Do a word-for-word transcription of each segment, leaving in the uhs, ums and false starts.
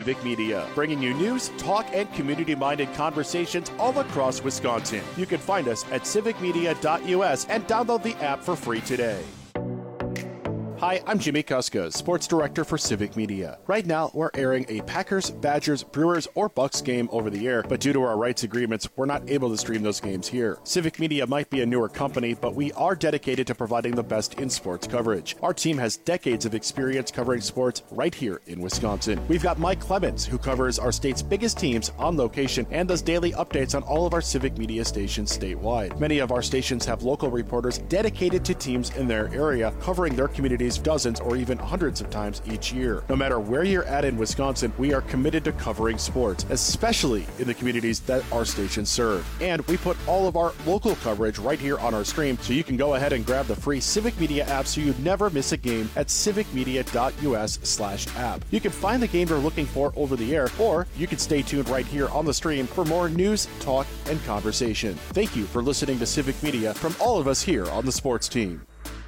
Civic Media, bringing you news, talk, and community-minded conversations all across Wisconsin. You can find us at civic media dot U S and download the app for free today. Hi, I'm Jimmy Kuska, Sports Director for Civic Media. Right now, we're airing a Packers, Badgers, Brewers, or Bucks game over the air, but due to our rights agreements, we're not able to stream those games here. Civic Media might be a newer company, but we are dedicated to providing the best in sports coverage. Our team has decades of experience covering sports right here in Wisconsin. We've got Mike Clemens, who covers our state's biggest teams on location and does daily updates on all of our Civic Media stations statewide. Many of our stations have local reporters dedicated to teams in their area, covering their communities dozens or even hundreds of times each year. No matter where you're at in Wisconsin, we are committed to covering sports, especially in the communities that our stations serve. And we put all of our local coverage right here on our stream, so you can go ahead and grab the free Civic Media app so you never miss a game at civic media dot U S slash app. You can find the game you're looking for over the air, or you can stay tuned right here on the stream for more news, talk, and conversation. Thank you for listening to Civic Media from all of us here on the sports team.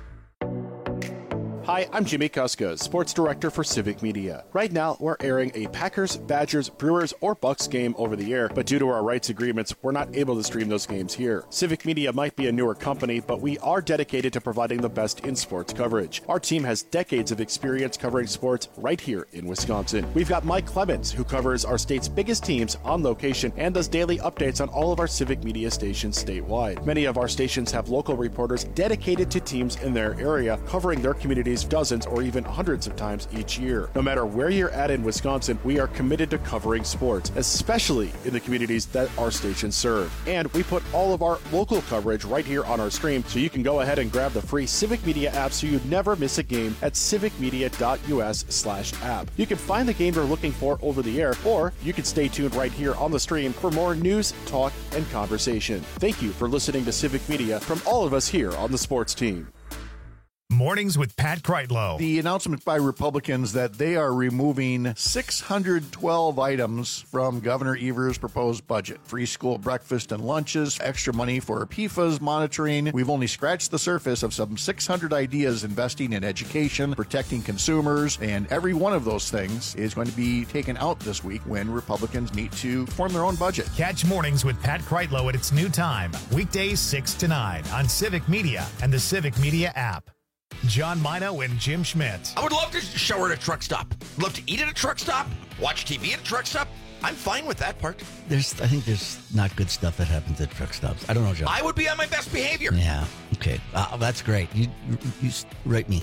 Hi, I'm Jimmy Kuska, Sports Director for Civic Media. Right now, we're airing a Packers, Badgers, Brewers, or Bucks game over the air, but due to our rights agreements, we're not able to stream those games here. Civic Media might be a newer company, but we are dedicated to providing the best in sports coverage. Our team has decades of experience covering sports right here in Wisconsin. We've got Mike Clemens, who covers our state's biggest teams on location and does daily updates on all of our Civic Media stations statewide. Many of our stations have local reporters dedicated to teams in their area, covering their communities dozens or even hundreds of times each year. No matter where you're at in Wisconsin, we are committed to covering sports, especially in the communities that our stations serve. And we put all of our local coverage right here on our stream, so you can go ahead and grab the free Civic Media app so you never miss a game at civic media dot U S slash app. You can find the game you're looking for over the air, or you can stay tuned right here on the stream for more news, talk, and conversation. Thank you for listening to Civic Media from all of us here on the sports team. Mornings with Pat Kreitlow. The announcement by Republicans that they are removing six hundred twelve items from Governor Evers' proposed budget. Free school breakfast and lunches, extra money for P FAS monitoring. We've only scratched the surface of some six hundred ideas investing in education, protecting consumers, and every one of those things is going to be taken out this week when Republicans meet to form their own budget. Catch Mornings with Pat Kreitlow at its new time, weekdays six to nine on Civic Media and the Civic Media app. John Mino and Jim Schmidt. I would love to shower at a truck stop. Love to eat at a truck stop. Watch T V at a truck stop. I'm fine with that part. There's, I think there's not good stuff that happens at truck stops. I don't know, John. I would be on my best behavior. Yeah. Okay. Uh, that's great. You, you, you write me.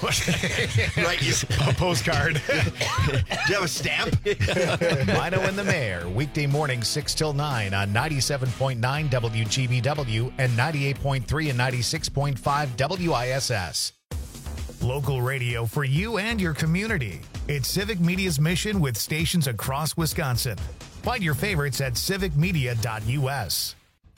Write you a postcard. Do you have a stamp? Mino and the Mayor, weekday mornings six till nine on ninety-seven point nine W G B W and ninety-eight point three and ninety-six point five W I S S. Local radio for you and your community. It's Civic Media's mission with stations across Wisconsin. Find your favorites at civic media dot U S.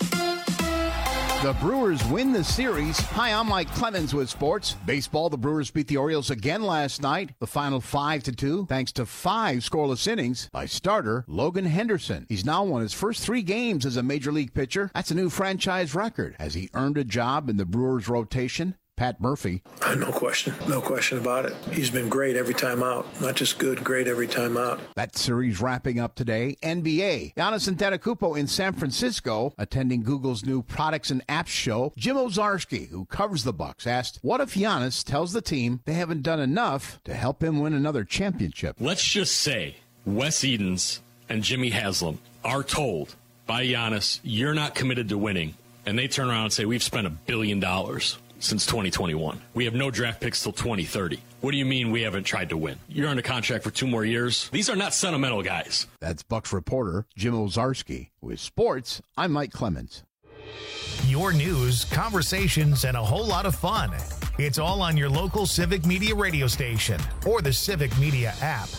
The Brewers win the series. Hi, I'm Mike Clemens with sports. Baseball, the Brewers beat the Orioles again last night. The final five to two, thanks to five scoreless innings by starter Logan Henderson. He's now won his first three games as a major league pitcher. That's a new franchise record. Has he earned a job in the Brewers rotation? Pat Murphy. Uh, no question. No question about it. He's been great every time out. Not just good, great every time out. That series wrapping up today. N B A. Giannis Antetokounmpo in San Francisco, attending Google's new products and apps show. Jim Owczarski, who covers the Bucks, asked, what if Giannis tells the team they haven't done enough to help him win another championship? Let's just say Wes Edens and Jimmy Haslam are told by Giannis, you're not committed to winning. And they turn around and say, we've spent a billion dollars since twenty twenty-one. We have no draft picks till twenty thirty. What do you mean we haven't tried to win? You're under contract for two more years. These are not sentimental guys. That's Bucks reporter Jim Owczarski. With sports, I'm Mike Clemens. Your news, conversations, and a whole lot of fun. It's all on your local Civic Media radio station or the Civic Media app.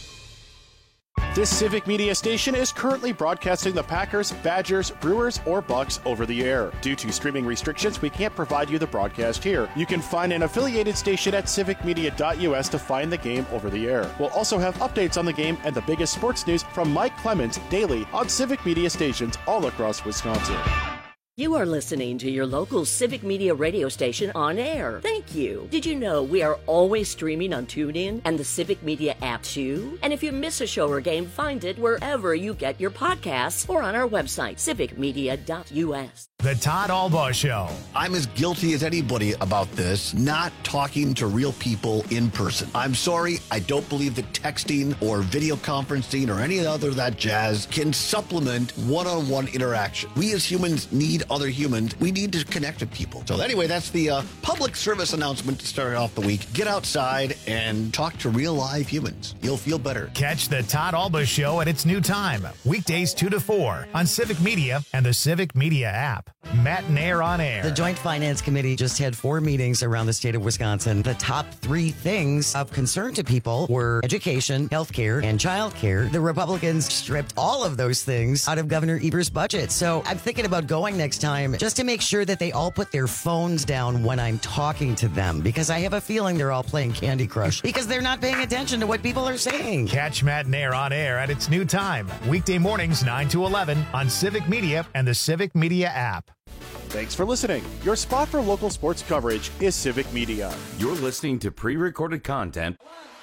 This Civic Media station is currently broadcasting the Packers, Badgers, Brewers, or Bucks over the air. Due to streaming restrictions, we can't provide you the broadcast here. You can find an affiliated station at civic media dot U S to find the game over the air. We'll also have updates on the game and the biggest sports news from Mike Clemens daily on Civic Media stations all across Wisconsin. You are listening to your local Civic Media radio station on air. Thank you. Did you know we are always streaming on TuneIn and the Civic Media app too? And if you miss a show or game, find it wherever you get your podcasts or on our website, civic media dot u s. The Todd Albaugh Show. I'm as guilty as anybody about this, not talking to real people in person. I'm sorry, I don't believe that texting or video conferencing or any other of that jazz can supplement one-on-one interaction. We as humans need other humans. We need to connect with people. So anyway, that's the uh, public service announcement to start off the week. Get outside and talk to real live humans. You'll feel better. Catch the Todd Albaugh Show at its new time, weekdays two to four on Civic Media and the Civic Media app. Matt and Air on Air. The Joint Finance Committee just had four meetings around the state of Wisconsin. The top three things of concern to people were education, healthcare, and childcare. The Republicans stripped all of those things out of Governor Evers' budget. So I'm thinking about going next time just to make sure that they all put their phones down when I'm talking to them, because I have a feeling they're all playing Candy Crush because they're not paying attention to what people are saying. Catch Matt and Air on Air at its new time, weekday mornings nine to eleven on Civic Media and the Civic Media app. Thanks for listening. Your spot for local sports coverage is Civic Media. You're listening to pre-recorded content.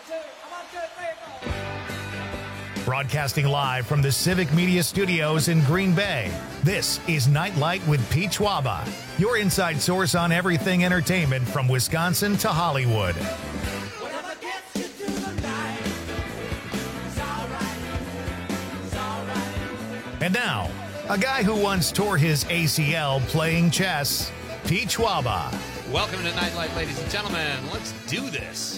Broadcasting live from the Civic Media Studios in Green Bay, this is Nightlight with Pete Schwaba, your inside source on everything entertainment from Wisconsin to Hollywood. And now, a guy who once tore his A C L playing chess, Pete Schwaba. Welcome to Nightlight, ladies and gentlemen. Let's do this.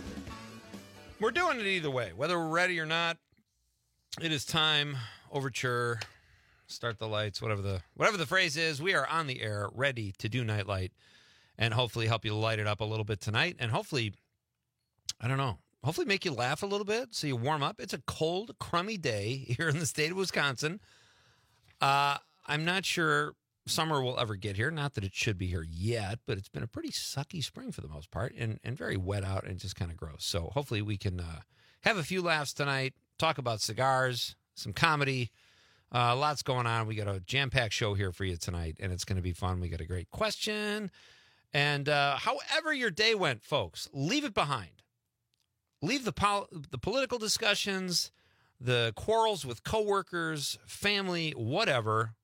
We're doing it either way, whether we're ready or not. It is time. Overture. Start the lights. Whatever the whatever the phrase is. We are on the air, ready to do Nightlight, and hopefully help you light it up a little bit tonight, and hopefully, I don't know, hopefully make you laugh a little bit so you warm up. It's a cold, crummy day here in the state of Wisconsin. Uh, I'm not sure summer will ever get here. Not that it should be here yet, but it's been a pretty sucky spring for the most part, and, and very wet out and just kind of gross. So hopefully we can uh, have a few laughs tonight, talk about cigars, some comedy, uh, lots going on. We got a jam-packed show here for you tonight, and it's going to be fun. We got a great question. And uh, however your day went, folks, leave it behind. Leave the pol- the political discussions, the quarrels with coworkers, family, whatever.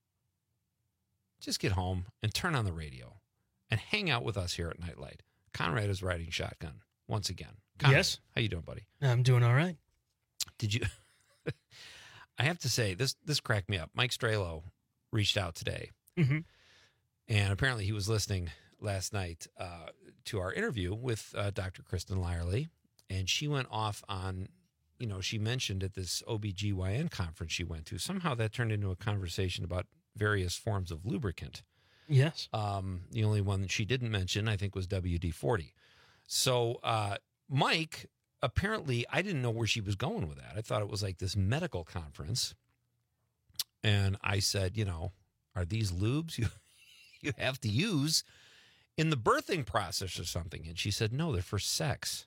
Just get home and turn on the radio and hang out with us here at Nightlight. Conrad is riding shotgun once again. Conrad, yes. How you doing, buddy? I'm doing all right. Did you? I have to say, this this cracked me up. Mike Strelo reached out today, mm-hmm. and apparently he was listening last night uh, to our interview with uh, Doctor Kristen Lyerly, and she went off on, you know, she mentioned at this O B G Y N conference she went to, somehow that turned into a conversation about various forms of lubricant. Yes. Um, the only one that she didn't mention, I think, was W D forty. So uh, Mike, apparently, I didn't know where she was going with that. I thought it was like this medical conference. And I said, you know, are these lubes you, you have to use in the birthing process or something? And she said, no, they're for sex.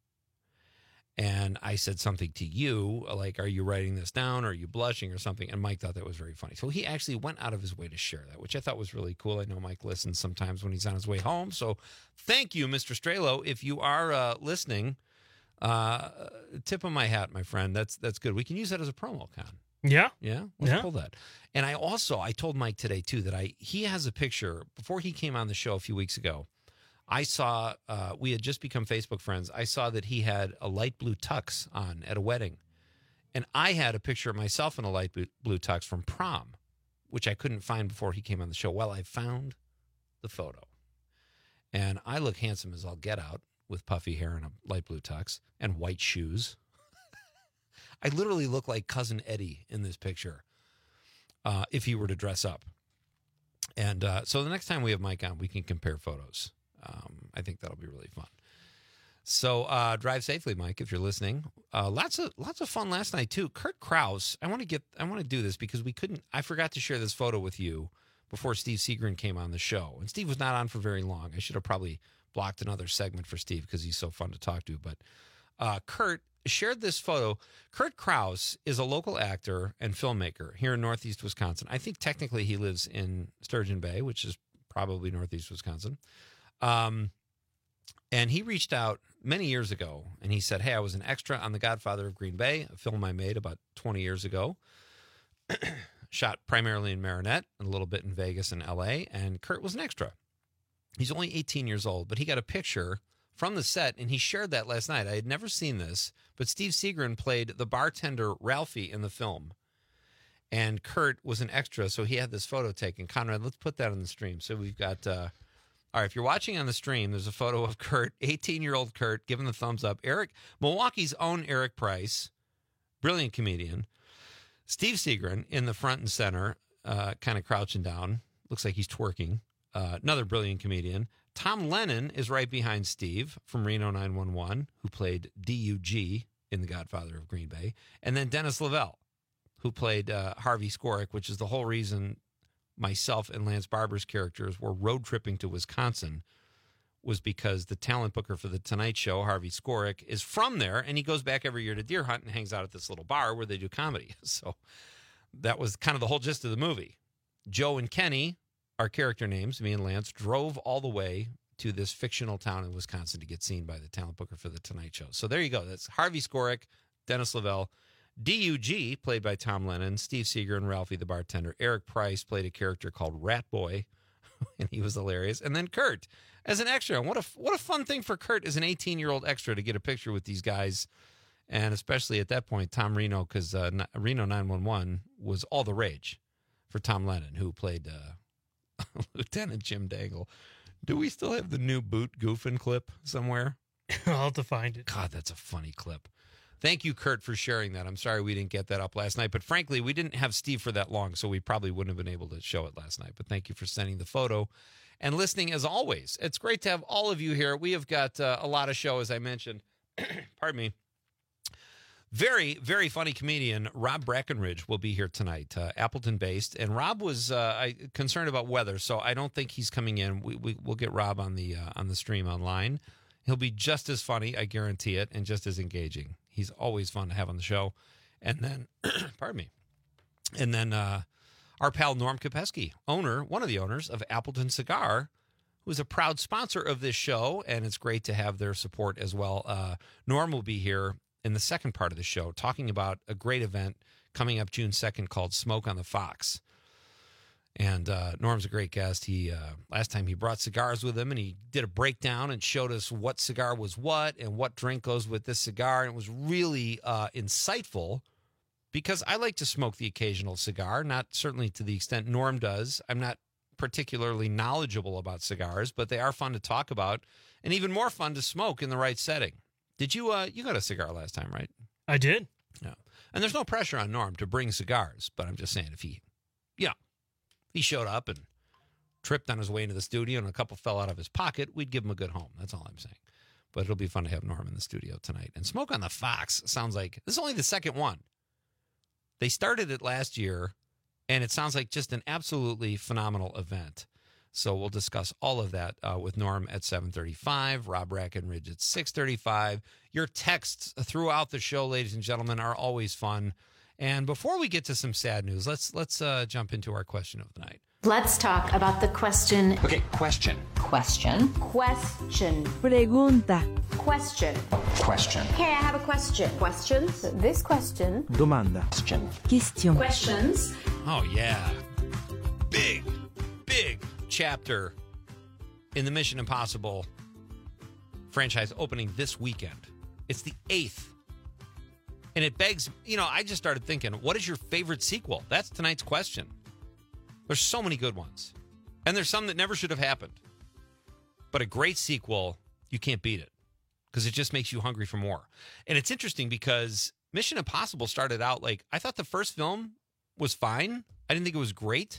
And I said something to you, like, are you writing this down? Or are you blushing or something? And Mike thought that was very funny. So he actually went out of his way to share that, which I thought was really cool. I know Mike listens sometimes when he's on his way home. So thank you, Mister Strelo. If you are uh, listening, uh, tip of my hat, my friend. That's that's good. We can use that as a promo, Con. Yeah. Yeah? Let's yeah. pull that. And I also, I told Mike today, too, that I he has a picture. Before he came on the show a few weeks ago, I saw, uh, we had just become Facebook friends. I saw that he had a light blue tux on at a wedding. And I had a picture of myself in a light blue tux from prom, which I couldn't find before he came on the show. Well, I found the photo. And I look handsome as I'll get out with puffy hair and a light blue tux and white shoes. I literally look like Cousin Eddie in this picture uh, if he were to dress up. And uh, so the next time we have Mike on, we can compare photos. Um, I think that'll be really fun. So uh, drive safely, Mike, if you're listening. Uh, lots of lots of fun last night too. Kurt Krause, I want to get I want to do this because we couldn't. I forgot to share this photo with you before Steve Seagren came on the show, and Steve was not on for very long. I should have probably blocked another segment for Steve because he's so fun to talk to. But uh, Kurt shared this photo. Kurt Krause is a local actor and filmmaker here in Northeast Wisconsin. I think technically he lives in Sturgeon Bay, which is probably Northeast Wisconsin. Um, and he reached out many years ago, and he said, hey, I was an extra on The Godfather of Green Bay, a film I made about twenty years ago. Shot primarily in Marinette and a little bit in Vegas and L A, and Kurt was an extra. He's only eighteen years old, but he got a picture from the set, and he shared that last night. I had never seen this, but Steve Seagren played the bartender Ralphie in the film, and Kurt was an extra, so he had this photo taken. Conrad, let's put that on the stream. So we've got, uh, all right, if you're watching on the stream, there's a photo of Kurt, eighteen-year-old Kurt, giving the thumbs up. Eric, Milwaukee's own Eric Price, brilliant comedian. Steve Seagren in the front and center, uh, kind of crouching down. Looks like he's twerking. Uh, another brilliant comedian. Tom Lennon is right behind Steve from Reno nine one one, who played D U G in The Godfather of Green Bay. And then Dennis Lavelle, who played uh, Harvey Skorick, which is the whole reason myself and Lance Barber's characters were road tripping to Wisconsin, was because the talent booker for The Tonight Show, Harvey Skorick, is from there, and he goes back every year to Deer Hunt and hangs out at this little bar where they do comedy. So that was kind of the whole gist of the movie. Joe and Kenny, our character names, me and Lance, drove all the way to this fictional town in Wisconsin to get seen by the talent booker for The Tonight Show. So there you go. That's Harvey Skorick, Dennis Lavelle, D U G, played by Tom Lennon, Steve Seagren, Ralphie the bartender. Eric Price played a character called Rat Boy, and he was hilarious. And then Kurt as an extra. What a, what a fun thing for Kurt as an eighteen-year-old extra to get a picture with these guys, and especially at that point, Tom Reno, because uh, Reno nine one one was all the rage for Tom Lennon, who played uh, Lieutenant Jim Dangle. Do we still have the new Boot Goofin clip somewhere? I'll have to find it. God, that's a funny clip. Thank you, Kurt, for sharing that. I'm sorry we didn't get that up last night, but frankly, we didn't have Steve for that long, so we probably wouldn't have been able to show it last night. But thank you for sending the photo and listening as always. It's great to have all of you here. We have got uh, a lot of show, as I mentioned. Pardon me. Very, very funny comedian Rob Brackenridge will be here tonight, uh, Appleton-based. And Rob was uh, I, concerned about weather, so I don't think he's coming in. We, we, we'll get Rob on the uh, on the stream online. He'll be just as funny, I guarantee it, and just as engaging. He's always fun to have on the show. And then, pardon me, and then uh, our pal Norm Kopeski, owner, one of the owners of Appleton Cigar, who is a proud sponsor of this show, and it's great to have their support as well. Uh, Norm will be here in the second part of the show talking about a great event coming up June second called Smoke on the Fox. And uh, Norm's a great guest. He uh, last time he brought cigars with him, and he did a breakdown and showed us what cigar was what and what drink goes with this cigar. And it was really uh, insightful because I like to smoke the occasional cigar, not certainly to the extent Norm does. I'm not particularly knowledgeable about cigars, but they are fun to talk about and even more fun to smoke in the right setting. Did you, uh, you got a cigar last time, right? I did. Yeah. And there's no pressure on Norm to bring cigars, but I'm just saying if he, you know, he showed up and tripped on his way into the studio and a couple fell out of his pocket, we'd give him a good home. That's all I'm saying. But it'll be fun to have Norm in the studio tonight. And Smoke on the Fox sounds like, this is only the second one. They started it last year, and it sounds like just an absolutely phenomenal event. So we'll discuss all of that uh, with Norm at seven thirty-five, Rob Brackenridge at six thirty-five. Your texts throughout the show, ladies and gentlemen, are always fun. And before we get to some sad news, let's let's uh, jump into our question of the night. Let's talk about the question. Okay, question. Question. Question. Pregunta. Question. Question. Hey, I have a question. Questions? This question. Domanda. Question. Question. Questions. Oh, yeah. Big, big chapter in the Mission Impossible franchise opening this weekend. It's the eighth. And it begs, you know, I just started thinking, what is your favorite sequel? That's tonight's question. There's so many good ones. And there's some that never should have happened. But a great sequel, you can't beat it. Because it just makes you hungry for more. And it's interesting because Mission Impossible started out like, I thought the first film was fine. I didn't think it was great.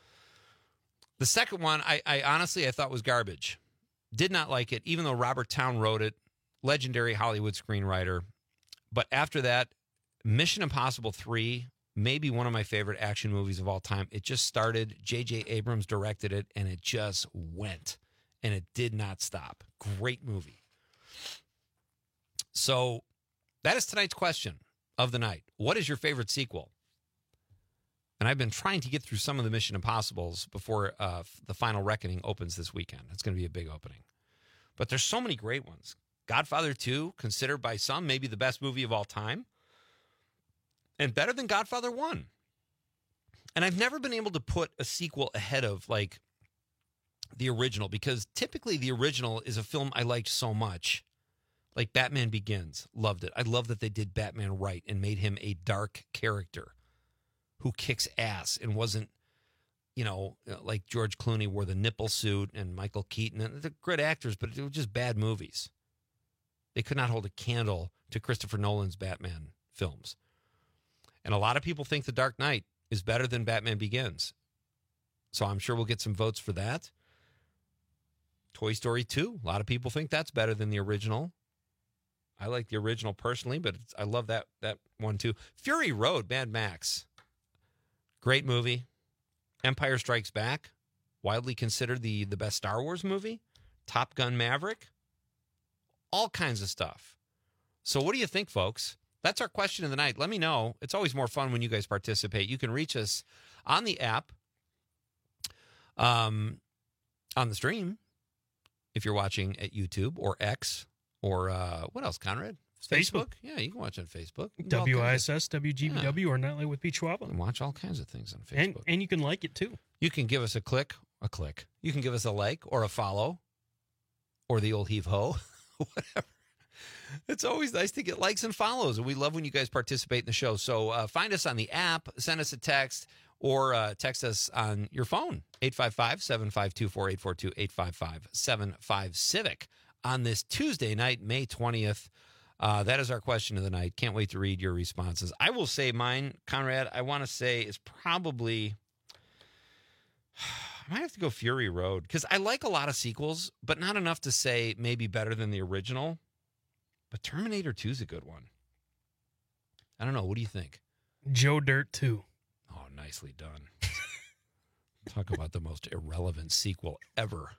The second one, I, I honestly, I thought was garbage. Did not like it, even though Robert Towne wrote it. Legendary Hollywood screenwriter. But after that, Mission Impossible three, maybe one of my favorite action movies of all time. It just started. J J Abrams directed it, and it just went. And it did not stop. Great movie. So That is tonight's question of the night. What is your favorite sequel? And I've been trying to get through some of the Mission Impossibles before uh, the Final Reckoning opens this weekend. It's going to be a big opening. But there's so many great ones. Godfather two, considered by some maybe the best movie of all time. And better than Godfather one. And I've never been able to put a sequel ahead of, like, the original, because typically the original is a film I liked so much. Like Batman Begins. Loved it. I love that they did Batman right and made him a dark character who kicks ass and wasn't, you know, like George Clooney wore the nipple suit and Michael Keaton. And they're great actors, but they were just bad movies. They could not hold a candle to Christopher Nolan's Batman films. And a lot of people think The Dark Knight is better than Batman Begins. So I'm sure we'll get some votes for that. Toy Story two. A lot of people think that's better than the original. I like the original personally, but it's, I love that that one too. Fury Road, Mad Max. Great movie. Empire Strikes Back. Widely considered the, the best Star Wars movie. Top Gun Maverick. All kinds of stuff. So what do you think, folks? That's our question of the night. Let me know. It's always more fun when you guys participate. You can reach us on the app, um, on the stream, if you're watching at YouTube or X or uh, what else, Conrad? Facebook. Yeah, you can watch on Facebook. W I S S, W G B W, yeah. Or Nightly with Pete Schwab. And watch all kinds of things on Facebook. And, and you can like it, too. You can give us a click, a click. You can give us a like or a follow or the old heave-ho, whatever. It's always nice to get likes and follows, and we love when you guys participate in the show. So uh, find us on the app, send us a text, or uh, text us on your phone, eight five five, seven five two, four eight four two, eight five five, seven five, CIVIC on this Tuesday night, May twentieth. Uh, that is our question of the night. Can't wait to read your responses. I will say mine, Conrad, I want to say is probably, I might have to go Fury Road, because I like a lot of sequels, but not enough to say maybe better than the original. But Terminator two is a good one. I don't know. What do you think? Joe Dirt two. Oh, nicely done. Talk about the most irrelevant sequel ever.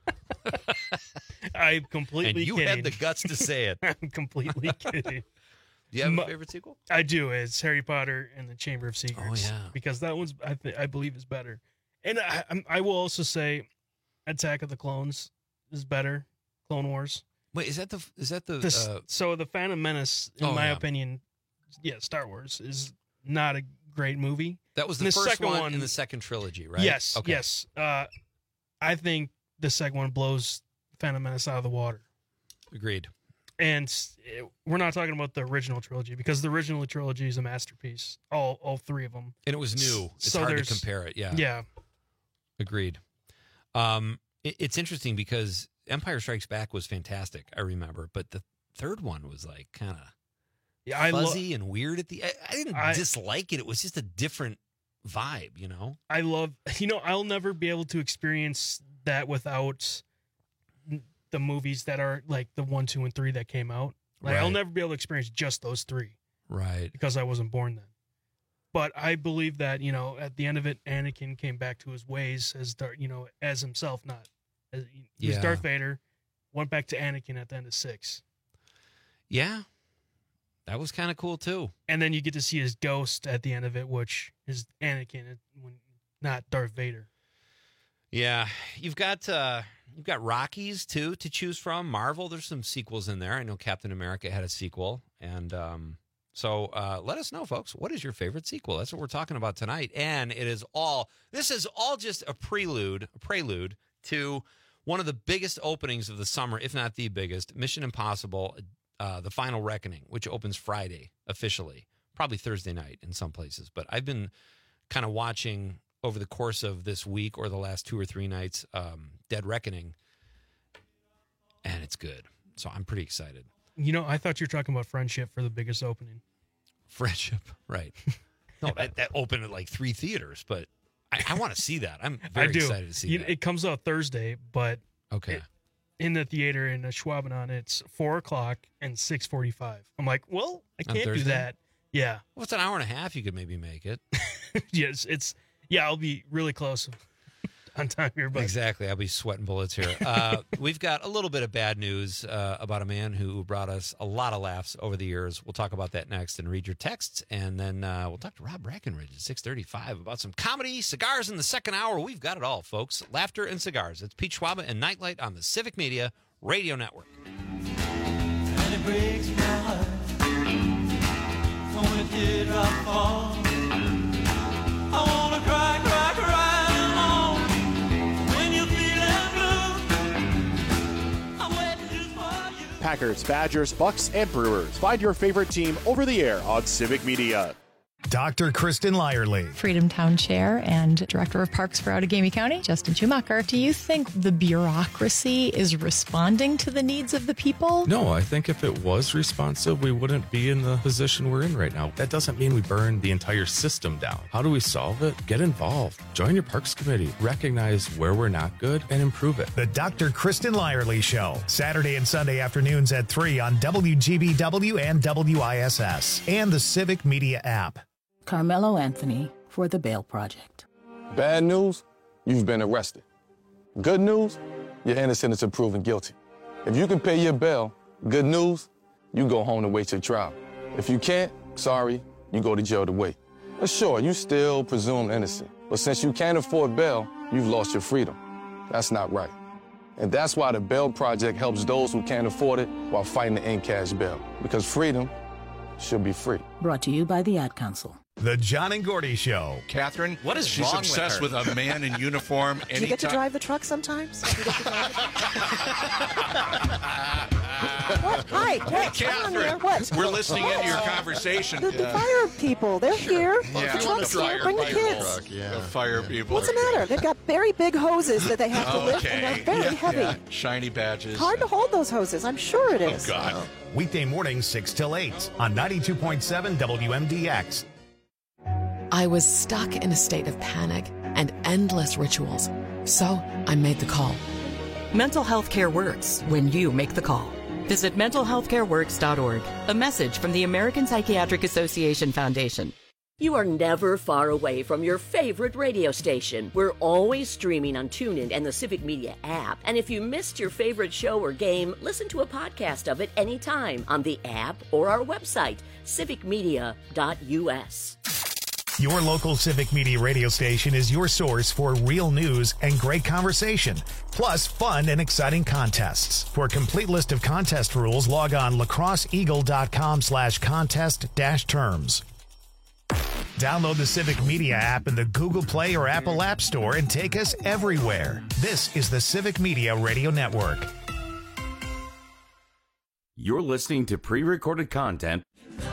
I'm completely And you kidding. had the guts to say it. I'm completely kidding. Do you have My, a favorite sequel? I do. It's Harry Potter and the Chamber of Secrets. Oh, yeah. Because that one's, I, th- I believe, is better. And I, I'm- I will also say Attack of the Clones is better. Clone Wars. Wait, is that the is that the, The- uh, so the Phantom Menace, in oh, my yeah. opinion, yeah, Star Wars is not a great movie. that was the, And first second one, one in the second trilogy, right? Yes, Okay. yes. Uh, I think the second one blows Phantom Menace out of the water. Agreed. And it, we're not talking about the original trilogy, because the original trilogy is a masterpiece. All all three of them. And it was new. It's So hard to there's- compare it. Yeah. Yeah. Agreed. Um, it, it's interesting because Empire Strikes Back was fantastic, I remember, but the third one was like kind of Yeah, I lo- fuzzy and weird at the. I, I didn't I- dislike it. It was just a different vibe, you know. I love, you know, I'll never be able to experience that without the movies that are like the one, two, and three that came out. Like, I'll Right. never be able to experience just those three Right. because I wasn't born then. But I believe that, you know, at the end of it, Anakin came back to his ways as, Dar- you know, as himself, not as he was Yeah. Darth Vader, went back to Anakin at the end of six. Yeah. That was kind of cool too. And then you get to see his ghost at the end of it, which is Anakin, when not Darth Vader. Yeah, you've got uh, you've got Rockies too to choose from. Marvel, there's some sequels in there. I know Captain America had a sequel, and um, so uh, let us know, folks. What is your favorite sequel? That's what we're talking about tonight, and it is all. This is all just a prelude, a prelude to one of the biggest openings of the summer, if not the biggest. Mission Impossible, uh, The Final Reckoning, which opens Friday officially, probably Thursday night in some places. But I've been kind of watching over the course of this week or the last two or three nights, um, Dead Reckoning, and it's good. So I'm pretty excited. You know, I thought you were talking about Friendship for the biggest opening. Friendship, right. No, that, that opened at like three theaters, but I, I want to see that. I'm very I do. excited to see You- that. It comes out Thursday, but Okay. it- in the theater in Schwabenon, it's four o'clock and six forty-five. I'm like, well, I On can't do Thursday? that. Yeah. Well, it's an hour and a half. You could maybe make it. Yes, it's, yeah, I'll be really close. on top of your butt. Exactly. I'll be sweating bullets here. Uh, we've got a little bit of bad news uh, about a man who brought us a lot of laughs over the years. We'll talk about that next and read your texts. And then uh, we'll talk to Rob Breckenridge at six thirty-five about some comedy, cigars in the second hour. We've got it all, folks. Laughter and cigars. It's Pete Schwaba and Nightlight on the Civic Media Radio Network. And it breaks my heart when it did drop fall. I wanna cry, cry, cry alone when you're feeling blue. I'm waiting just for you. Packers, Badgers, Bucks, and Brewers. Find your favorite team over the air on Civic Media. Doctor Kristen Lyerly. Freedom Town Chair and Director of Parks for Outagamie County, Justin Schumacher. Do you think the bureaucracy is responding to the needs of the people? No, I think if it was responsive, we wouldn't be in the position we're in right now. That doesn't mean we burn the entire system down. How do we solve it? Get involved. Join your Parks Committee. Recognize where we're not good and improve it. The Doctor Kristen Lyerly Show. Saturday and Sunday afternoons at three on W G B W and W I S S. And the Civic Media app. Carmelo Anthony for the Bail Project. Bad news, you've been arrested. Good news, you're innocent until proven guilty. If you can pay your bail, good news, you go home to wait your trial. If you can't, sorry, you go to jail to wait. But sure, you still presumed innocent. But since you can't afford bail, you've lost your freedom. That's not right. And that's why the Bail Project helps those who can't afford it while fighting to end cash bail. Because freedom should be free. Brought to you by the Ad Council. The John and Gordy Show. Catherine, what is she's wrong obsessed with with, her? a man in uniform. Do you get to drive the truck sometimes? Do you get to drive what? Hi, what? Come on here. What? We're listening What? into your conversation. The, the fire people, they're here. Yeah. The truck's here. Bring the kids. Truck, yeah. The fire people. What's the are matter? They've got very big hoses that they have to lift, and Okay. they're very Yeah, heavy. yeah. Shiny badges. Hard to hold those hoses. I'm sure it is. Oh, God. Weekday mornings six till eight on ninety-two point seven W M D X. I was stuck in a state of panic and endless rituals. So I made the call. Mental health care works when you make the call. Visit mental health care works dot org. A message from the American Psychiatric Association Foundation. You are never far away from your favorite radio station. We're always streaming on TuneIn and the Civic Media app. And if you missed your favorite show or game, listen to a podcast of it anytime on the app or our website, civic media dot U S. Your local Civic Media radio station is your source for real news and great conversation, plus fun and exciting contests. For a complete list of contest rules, log on lacrosseeagle.com slash contest dash terms. Download the Civic Media app in the Google Play or Apple App Store and take us everywhere. This is the Civic Media Radio Network. You're listening to pre-recorded content.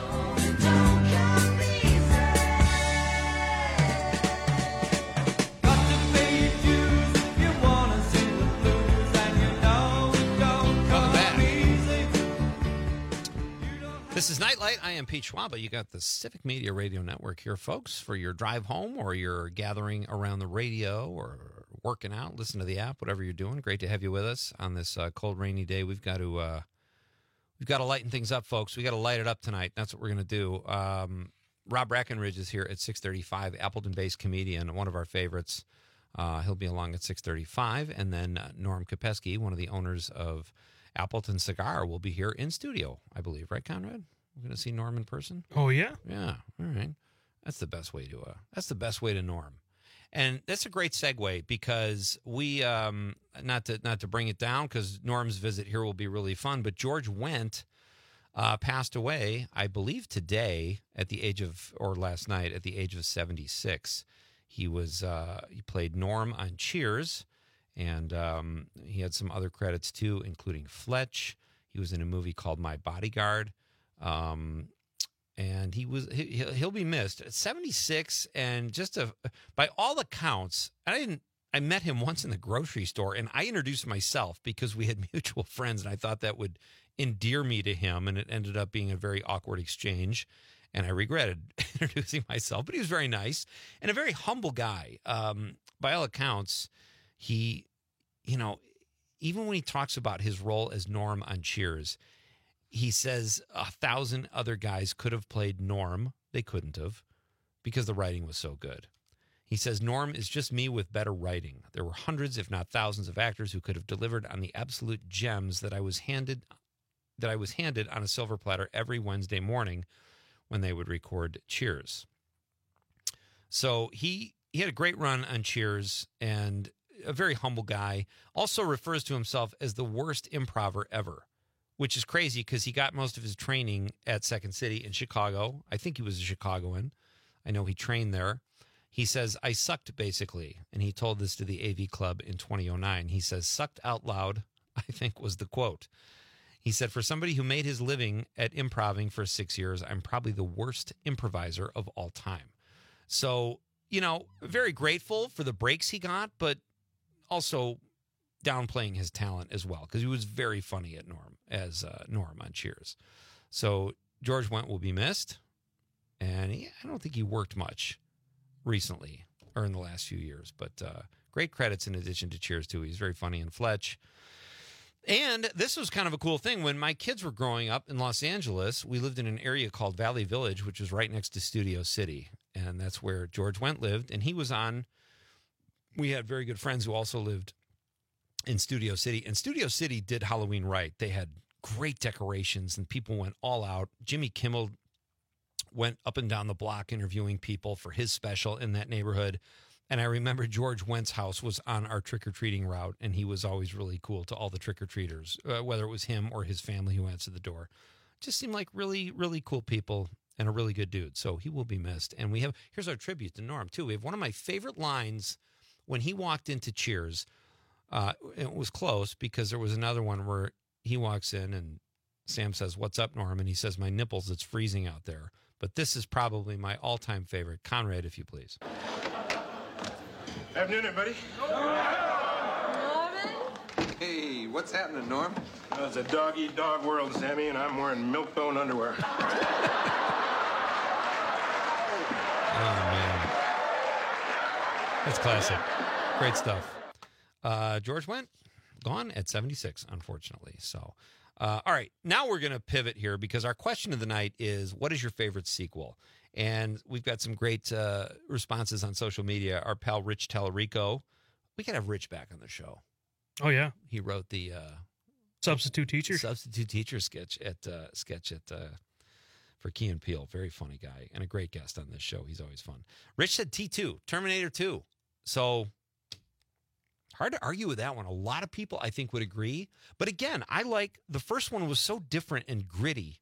This is Nightlight. I am Pete Schwaba. You got the Civic Media Radio Network here, folks, for your drive home or you're gathering around the radio or working out. Listen to the app, whatever you're doing. Great to have you with us on this uh, cold, rainy day. We've got to uh, we've got to lighten things up, folks. We got to light it up tonight. That's what we're going to do. Um, Rob Breckenridge is here at six thirty-five, Appleton-based comedian, one of our favorites. Uh, he'll be along at six thirty-five, and then uh, Norm Kopeski, one of the owners of Appleton Cigar, will be here in studio, I believe. Right, Conrad? We're going to see Norm in person? Oh, yeah? Yeah. All right. That's the best way to, uh, that's the best way to Norm. And that's a great segue because we, um, not to, not to bring it down because Norm's visit here will be really fun, but George Wendt uh, passed away, I believe today at the age of, or last night at the age of seventy-six. He was, uh, he played Norm on Cheers. And um, he had some other credits, too, including Fletch. He was in a movie called My Bodyguard. Um, and he was he, he'll be missed. At seventy-six, and just a, by all accounts, I didn't. I met him once in the grocery store, and I introduced myself because we had mutual friends, and I thought that would endear me to him, and it ended up being a very awkward exchange. And I regretted introducing myself, but he was very nice and a very humble guy. Um, by all accounts, he, you know, even when he talks about his role as Norm on Cheers, he says a thousand other guys could have played Norm. They couldn't have because the writing was so good. He says, Norm is just me with better writing. There were hundreds, if not thousands, of actors who could have delivered on the absolute gems that I was handed that I was handed on a silver platter every Wednesday morning when they would record Cheers. So he he had a great run on Cheers and a very humble guy. Also refers to himself as the worst improver ever, which is crazy because he got most of his training at Second City in Chicago. I think he was a Chicagoan. I know he trained there. He says, I sucked, basically. And he told this to the A V Club in twenty oh nine. He says, sucked out loud, I think was the quote. He said, for somebody who made his living at improving for six years, I'm probably the worst improviser of all time. So, you know, very grateful for the breaks he got, but also downplaying his talent as well, because he was very funny at Norm, as uh, Norm on Cheers. So George Wendt will be missed, and he, I don't think he worked much recently or in the last few years, but uh, great credits in addition to Cheers, too. He's very funny in Fletch. And this was kind of a cool thing. When my kids were growing up in Los Angeles, we lived in an area called Valley Village, which was right next to Studio City. And that's where George Wendt lived. And he was on, we had very good friends who also lived in Studio City. And Studio City did Halloween right. They had great decorations and people went all out. Jimmy Kimmel went up and down the block interviewing people for his special in that neighborhood. And I remember George Wendt's house was on our trick-or-treating route, and he was always really cool to all the trick-or-treaters, uh, whether it was him or his family who answered the door. Just seemed like really, really cool people and a really good dude. So he will be missed. And we have, here's our tribute to Norm, too. We have one of my favorite lines when he walked into Cheers. Uh, it was close because there was another one where he walks in and Sam says, what's up, Norm? And he says, my nipples, it's freezing out there. But this is probably my all-time favorite. Conrad, if you please. Afternoon, everybody. Norman? Hey, what's happening, Norm? Well, it's a dog-eat-dog world, Sammy, and I'm wearing milk-bone underwear. Oh, man. That's classic. Great stuff. Uh, George Wendt, gone at seventy-six, unfortunately. So, uh, all right, now we're going to pivot here because our question of the night is, what is your favorite sequel? And we've got some great uh, responses on social media. Our pal Rich Tallarico, we got to have Rich back on the show. Oh, yeah. He wrote the uh, Substitute Teacher. Substitute Teacher sketch at uh, sketch at uh, for Key and Peele. Very funny guy and a great guest on this show. He's always fun. Rich said T two, Terminator two. So hard to argue with that one. A lot of people, I think, would agree. But again, I like the first one was so different and gritty.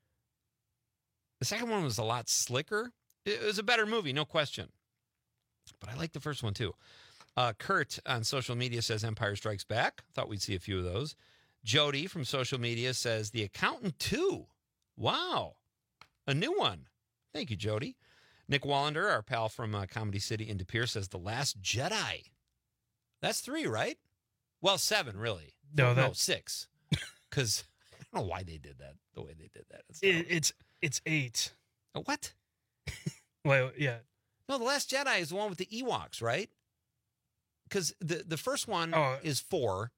The second one was a lot slicker. It was a better movie, no question. But I like the first one, too. Uh, Kurt on social media says Empire Strikes Back. Thought we'd see a few of those. Jody from social media says The Accountant two. Wow. A new one. Thank you, Jody. Nick Wallander, our pal from uh, Comedy City in De Pere, says The Last Jedi. That's three, right? Well, seven, really. No, no that... six. Because I don't know why they did that the way they did that. It's it, it's it's eight. Oh, what? Well, yeah. No, The Last Jedi is the one with the Ewoks, right? Because the, the first one oh. is four,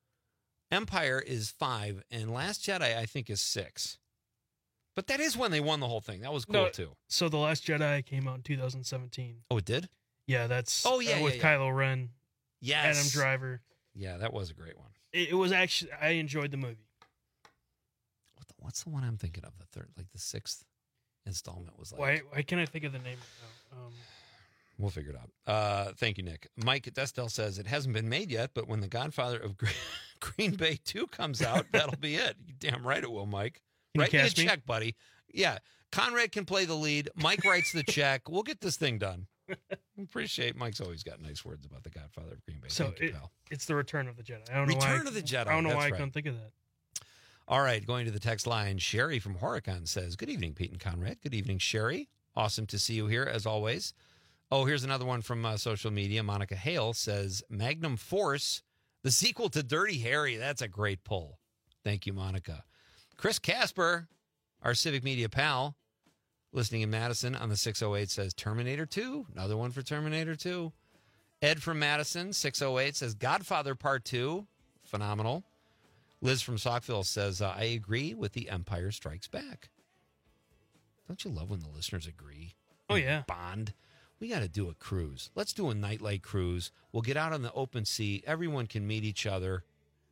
Empire is five, and Last Jedi, I think, is six. But that is when they won the whole thing. That was cool, no, too. So The Last Jedi came out in two thousand seventeen. Oh, it did? Yeah, that's oh, yeah, uh, with yeah, yeah. Kylo Ren. Yes. Adam Driver. Yeah, that was a great one. It, it was actually, I enjoyed the movie. What the, what's the one I'm thinking of? The third, like the sixth installment was like. Why, why can't I think of the name now? Um, We'll figure it out. Uh, thank you, Nick. Mike Destel says it hasn't been made yet, but when The Godfather of Green Bay two comes out, that'll be it. You damn right it will, Mike. Can Write you me a cast me? check, buddy. Yeah, Conrad can play the lead. Mike writes the check. We'll get this thing done. Appreciate Mike's always got nice words about The Godfather of Green Bay. So Thank you, it, pal. it's the Return of the Jedi. I don't know Return why. of the Jedi. I don't know That's why I right. couldn't think of that. All right, going to the text line. Sherry from Horicon says, good evening, Pete and Conrad. Good evening, Sherry. Awesome to see you here, as always. Oh, here's another one from uh, social media. Monica Hale says, Magnum Force, the sequel to Dirty Harry. That's a great pull. Thank you, Monica. Chris Casper, our Civic Media pal, listening in Madison on the six oh eight, says Terminator two. Another one for Terminator two. Ed from Madison, six oh eight, says Godfather Part two. Phenomenal. Liz from Saukville says, uh, I agree with The Empire Strikes Back. Don't you love when the listeners agree? Oh, yeah. Bond. We got to do a cruise. Let's do a nightlight cruise. We'll get out on the open sea. Everyone can meet each other.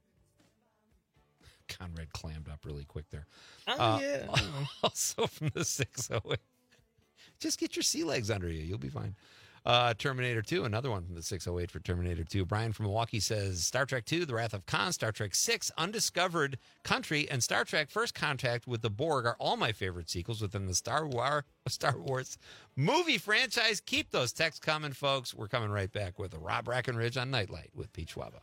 Conrad clammed up really quick there. Oh, Uh, yeah. Also from the six oh eight. Just get your sea legs under you. You'll be fine. Uh, Terminator two, another one from the six oh eight for Terminator two. Brian from Milwaukee says Star Trek two, The Wrath of Khan, Star Trek six, Undiscovered Country, and Star Trek First Contact with the Borg are all my favorite sequels within the Star Wars, Star Wars movie franchise. Keep those texts coming, folks. We're coming right back with Rob Brackenridge on Nightlight with Pete Schwaba.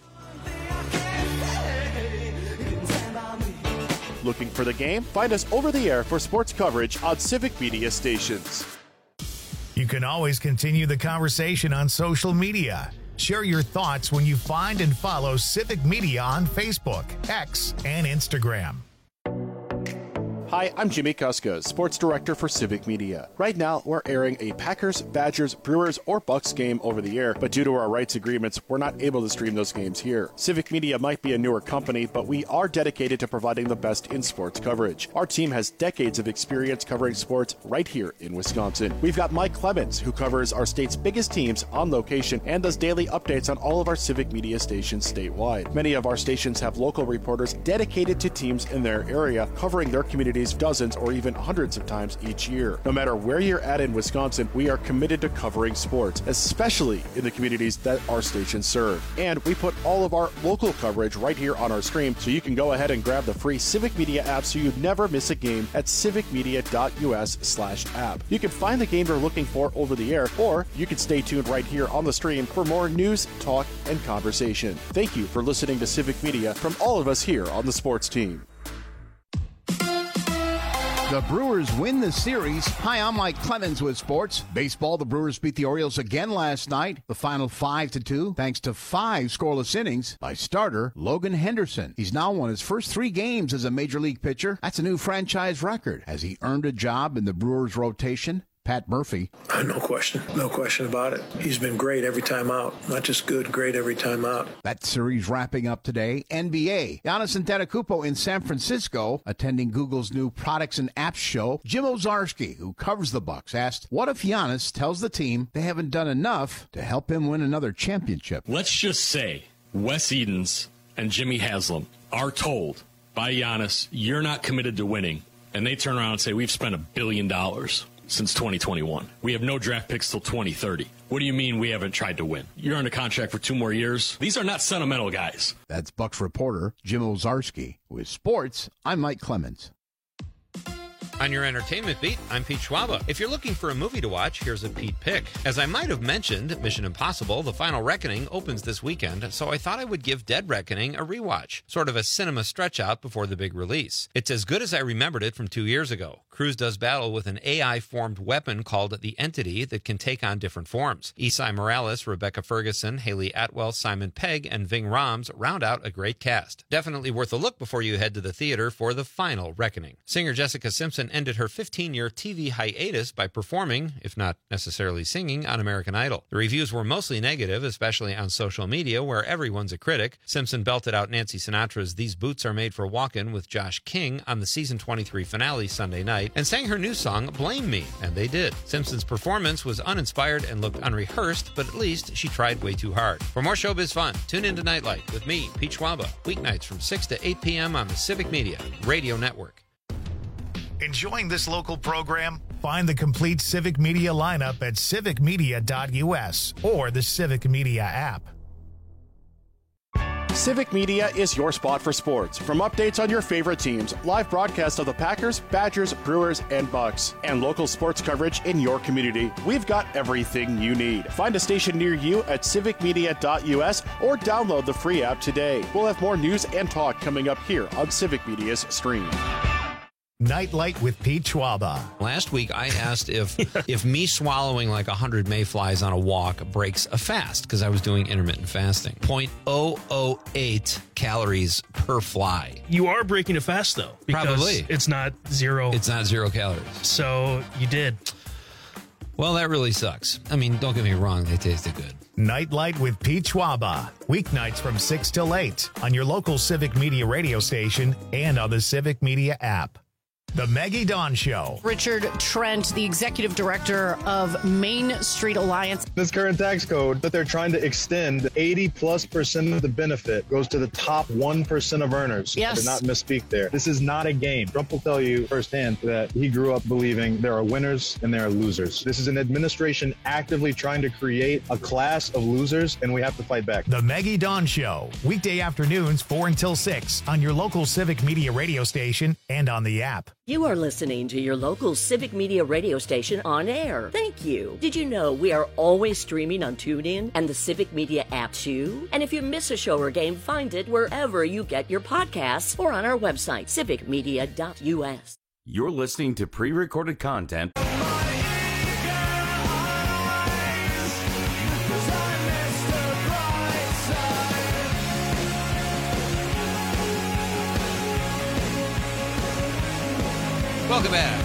Looking for the game? Find us over the air for sports coverage on Civic Media stations. You can always continue the conversation on social media. Share your thoughts when you find and follow Civic Media on Facebook, X, and Instagram. Hi, I'm Jimmy Kuska, Sports Director for Civic Media. Right now, we're airing a Packers, Badgers, Brewers, or Bucks game over the air, but due to our rights agreements, we're not able to stream those games here. Civic Media might be a newer company, but we are dedicated to providing the best in sports coverage. Our team has decades of experience covering sports right here in Wisconsin. We've got Mike Clemens, who covers our state's biggest teams on location and does daily updates on all of our Civic Media stations statewide. Many of our stations have local reporters dedicated to teams in their area, covering their communities dozens or even hundreds of times each year. No matter where you're at in Wisconsin, we are committed to covering sports, especially in the communities that our stations serve. And we put all of our local coverage right here on our stream, so you can go ahead and grab the free Civic Media app so you never miss a game at civicmedia.us slash app. You can find the game you're looking for over the air, or you can stay tuned right here on the stream for more news, talk, and conversation. Thank you for listening to Civic Media from all of us here on the sports team. The Brewers win the series. Hi, I'm Mike Clemens with sports. Baseball, the Brewers beat the Orioles again last night. The final five to two, thanks to five scoreless innings by starter Logan Henderson. He's now won his first three games as a major league pitcher. That's a new franchise record. Has he earned a job in the Brewers rotation? Pat Murphy. Uh, no question. No question about it. He's been great every time out. Not just good, great every time out. That series wrapping up today. N B A. Giannis Antetokounmpo in San Francisco, attending Google's new Products and Apps show. Jim Ozarski, who covers the Bucks, asked, what if Giannis tells the team they haven't done enough to help him win another championship? Let's just say Wes Edens and Jimmy Haslam are told by Giannis, you're not committed to winning. And they turn around and say, we've spent a billion dollars since twenty twenty-one. We have no draft picks till twenty thirty. What do you mean we haven't tried to win? You're under contract for two more years. These are not sentimental guys. That's Bucks reporter Jim Ozarski. With sports, I'm Mike Clemens. On your entertainment beat, I'm Pete Schwaba. If you're looking for a movie to watch, here's a Pete pick. As I might have mentioned, Mission Impossible: The Final Reckoning opens this weekend, so I thought I would give Dead Reckoning a rewatch, sort of a cinema stretch out before the big release. It's as good as I remembered it from two years ago. Cruise does battle with an A I-formed weapon called the Entity that can take on different forms. Esai Morales, Rebecca Ferguson, Haley Atwell, Simon Pegg, and Ving Rhames round out a great cast. Definitely worth a look before you head to the theater for The Final Reckoning. Singer Jessica Simpson ended her fifteen-year T V hiatus by performing, if not necessarily singing, on American Idol. The reviews were mostly negative, especially on social media, where everyone's a critic. Simpson belted out Nancy Sinatra's These Boots Are Made for Walkin' with Josh King on the season twenty-three finale Sunday night, and sang her new song, Blame Me, and they did. Simpson's performance was uninspired and looked unrehearsed, but at least she tried way too hard. For more showbiz fun, tune in to Nightlight with me, Pete Schwaba, weeknights from six to eight p.m. on the Civic Media Radio Network. Enjoying this local program? Find the complete Civic Media lineup at civic media dot u s or the Civic Media app. Civic Media is your spot for sports. From updates on your favorite teams, live broadcasts of the Packers, Badgers, Brewers, and Bucks, and local sports coverage in your community, we've got everything you need. Find a station near you at civic media dot u s or download the free app today. We'll have more news and talk coming up here on Civic Media's stream. Nightlight with Pete Schwaba. Last week, I asked if if me swallowing like one hundred mayflies on a walk breaks a fast, because I was doing intermittent fasting. zero point zero zero eight calories per fly. You are breaking a fast, though. Because Probably. It's not zero. It's not zero calories. So you did. Well, that really sucks. I mean, don't get me wrong. They tasted good. Nightlight with Pete Schwaba. Weeknights from six till eight on your local Civic Media radio station and on the Civic Media app. The Maggie Dawn Show. Richard Trent, the executive director of Main Street Alliance. This current tax code that they're trying to extend, eighty plus percent of the benefit goes to the top one percent of earners. Yes. I did not misspeak there. This is not a game. Trump will tell you firsthand that he grew up believing there are winners and there are losers. This is an administration actively trying to create a class of losers, and we have to fight back. The Maggie Dawn Show. Weekday afternoons, four until six on your local Civic Media radio station and on the app. You are listening to your local Civic Media radio station on air. Thank you. Did you know we are always streaming on TuneIn and the Civic Media app too? And if you miss a show or game, find it wherever you get your podcasts or on our website, civic media dot u s. You're listening to pre-recorded content. Welcome back.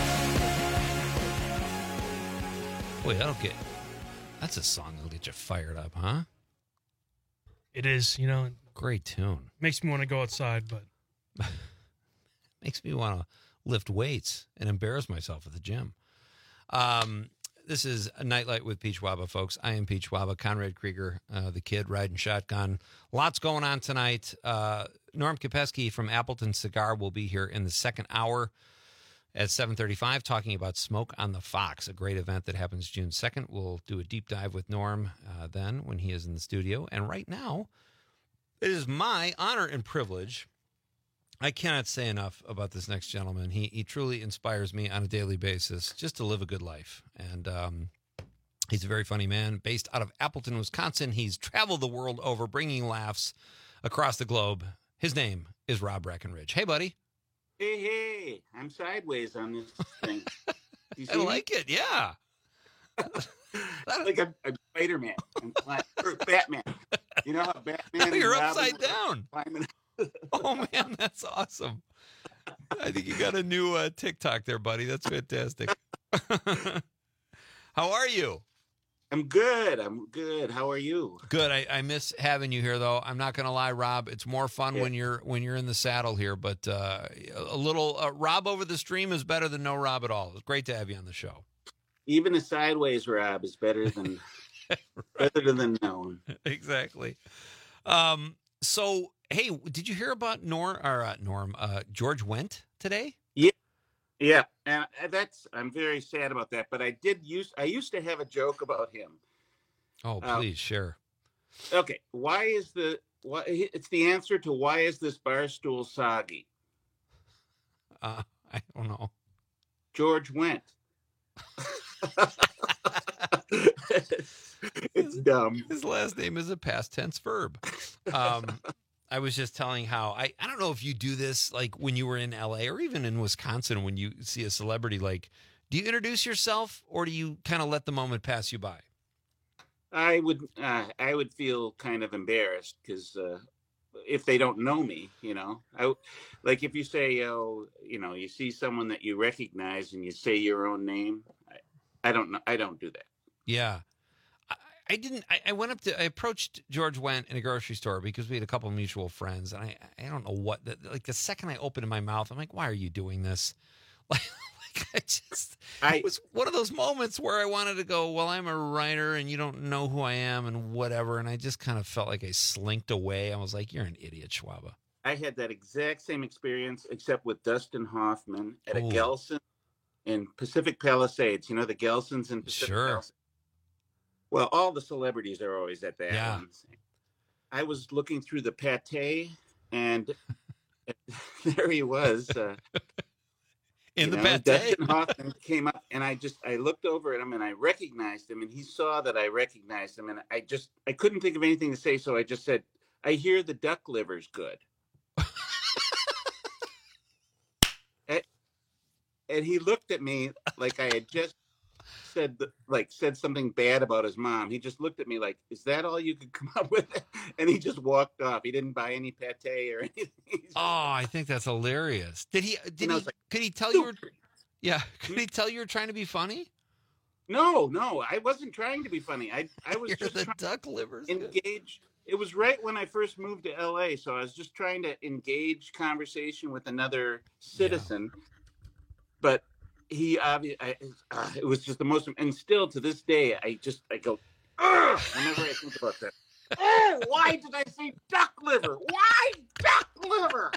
Boy, that'll get... That's a song that'll get you fired up, huh? It is, you know. Great tune. Makes me want to go outside, but... Makes me want to lift weights and embarrass myself at the gym. Um, this is a Nightlight with Peach Waba, folks. I am Peach Waba, Conrad Krieger, uh, the kid riding shotgun. Lots going on tonight. Uh, Norm Kopeski from Appleton Cigar will be here in the second hour at seven thirty-five, talking about Smoke on the Fox, a great event that happens June second. We'll do a deep dive with Norm uh, then when he is in the studio. And right now, it is my honor and privilege. I cannot say enough about this next gentleman. He he truly inspires me on a daily basis just to live a good life. And um, he's a very funny man based out of Appleton, Wisconsin. He's traveled the world over bringing laughs across the globe. His name is Rob Breckenridge. Hey, buddy. Hey, hey, I'm sideways on this thing. You I see like me? it, yeah. Like I'm, I'm Spider-Man. I'm fly- or Batman. You know how Batman You're and Robin upside were down. climbing- Oh, man, that's awesome. I think you got a new uh, TikTok there, buddy. That's fantastic. How are you? I'm good. I'm good. How are you? Good. I, I miss having you here, though. I'm not going to lie, Rob. It's more fun Yeah. when you're when you're in the saddle here. But uh, a little uh, Rob over the stream is better than no Rob at all. It's great to have you on the show. Even a sideways Rob is better than Right. better than no. Exactly. Um. So, hey, did you hear about Norm or uh, Norm uh, George Wendt today? Yeah, yeah, and that's I'm very sad about that. But I did use I used to have a joke about him. Oh, Uh, please, share. Okay, why is the why? It's the answer to why is this bar stool soggy? Uh, I don't know. George Wendt. It's dumb. His last name is a past tense verb. Um, I was just telling how I, I don't know if you do this like when you were in L A or even in Wisconsin when you see a celebrity, like, do you introduce yourself or do you kind of let the moment pass you by? I would uh, I would feel kind of embarrassed because uh, if they don't know me, you know, I like if you say, oh, you know, you see someone that you recognize and you say your own name. I, I don't know. I don't do that. Yeah. I, I didn't, I, I went up to, I approached George Wendt in a grocery store because we had a couple of mutual friends and I, I don't know what, the, like the second I opened my mouth, I'm like, why are you doing this? Like, like I just, I, it was one of those moments where I wanted to go, well, I'm a writer and you don't know who I am and whatever. And I just kind of felt like I slinked away. I was like, you're an idiot, Schwaba. I had that exact same experience, except with Dustin Hoffman at a Oh. Gelson in Pacific Palisades. You know, the Gelsons in Pacific Sure. Palisades. Well, all the celebrities are always at that Yeah. one. I was looking through the pate, and there he was. Uh, In you the know, pate. Dustin Hoffman came up, and I just I looked over at him, and I recognized him, and he saw that I recognized him, and I just I couldn't think of anything to say, so I just said, "I hear the duck liver's good." and, and he looked at me like I had just said th- like said something bad about his mom. He just looked at me like, "Is that all you could come up with?" And he just walked off. He didn't buy any pate or anything. Oh, I think that's hilarious. Did he, did I he, was like, could he tell you were, yeah, could he tell you were trying to be funny? No, no, I wasn't trying to be funny. I I was You're just the trying duck livers. to engage. It was right when I first moved to L A, so I was just trying to engage conversation with another citizen. but he obviously, uh, it was just the most, and still to this day, I just, I go, ugh, whenever I think about that. Oh, why did I say duck liver? Why duck liver?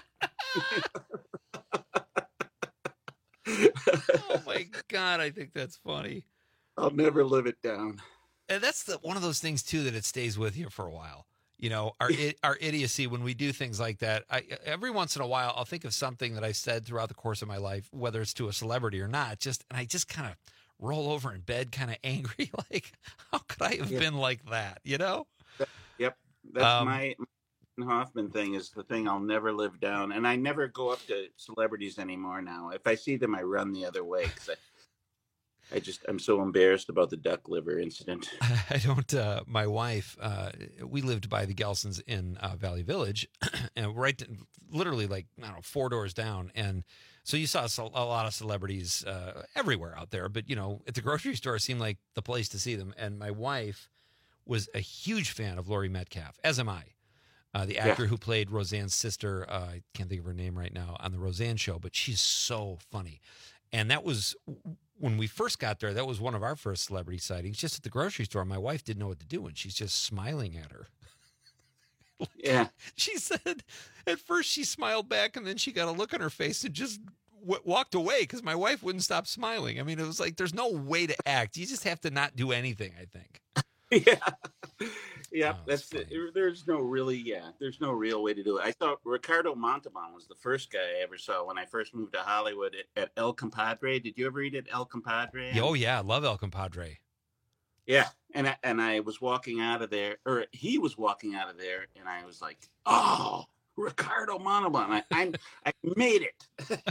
Oh my God, I think that's funny. I'll never live it down. And that's the one of those things too that it stays with you for a while. You know, our our idiocy when we do things like that. I every once in a while I'll think of something that I said throughout the course of my life, whether it's to a celebrity or not. Just and I just kind of roll over in bed, kind of angry, like how could I have yeah. been like that? You know? Yep, that's Um, my Hoffman thing is the thing I'll never live down, and I never go up to celebrities anymore now. If I see them, I run the other way because I, I just I'm so embarrassed about the duck liver incident. I don't. Uh, my wife, uh, we lived by the Gelsons in uh, Valley Village, and right, to, literally like I don't know, four doors down, and so you saw a lot of celebrities uh, everywhere out there. But you know, at the grocery store, it seemed like the place to see them. And my wife was a huge fan of Laurie Metcalf, as am I. Uh, the actor Yeah. who played Roseanne's sister, uh, I can't think of her name right now, on the Roseanne show, but she's so funny. And that was, when we first got there, that was one of our first celebrity sightings, just at the grocery store. My wife didn't know what to do, and she's just smiling at her. Like, Yeah. she said, at first she smiled back, and then she got a look on her face and just w- walked away because my wife wouldn't stop smiling. I mean, it was like, there's no way to act. You just have to not do anything, I think. Yeah, yeah. Oh, that's it. There's no really, yeah. There's no real way to do it. I thought Ricardo Montalban was the first guy I ever saw when I first moved to Hollywood at, at El Compadre. Did you ever eat at El Compadre? Oh, yeah. I love El Compadre. Yeah, and I, and I was walking out of there, or he was walking out of there, and I was like, "Oh, Ricardo Montalban! I I'm, I made it!"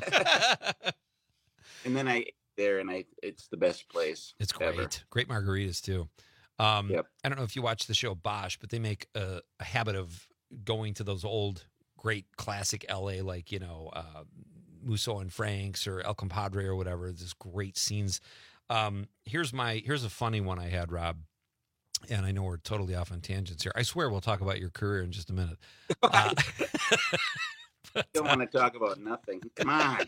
And then I ate there, and I it's the best place. It's great. ever. Great margaritas, too. Um, Yep. I don't know if you watch the show Bosch, but they make a, a habit of going to those old, great classic L A, like, you know, uh, Musso and Frank's or El Compadre or whatever. There's great scenes. Um, here's my here's a funny one I had, Rob. And I know we're totally off on tangents here. I swear we'll talk about your career in just a minute. Uh, I don't want to talk about nothing. Come on.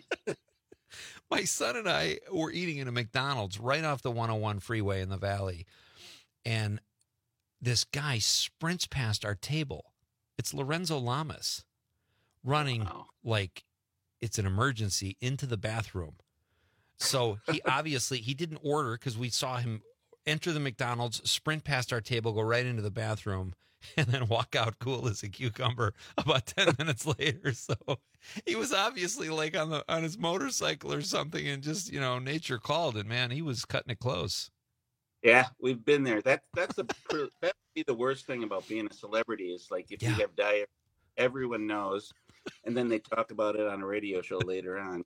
My son and I were eating in a McDonald's right off the one oh one freeway in the Valley. And this guy sprints past our table. It's Lorenzo Lamas running Wow. like it's an emergency into the bathroom. So he obviously, he didn't order because we saw him enter the McDonald's, sprint past our table, go right into the bathroom, and then walk out cool as a cucumber about ten minutes later. So he was obviously like on the on his motorcycle or something, and just, you know, nature called, and man, he was cutting it close. Yeah, we've been there. That that's the that would be the worst thing about being a celebrity is like if Yeah. you have diarrhea, everyone knows, and then they talk about it on a radio show later on.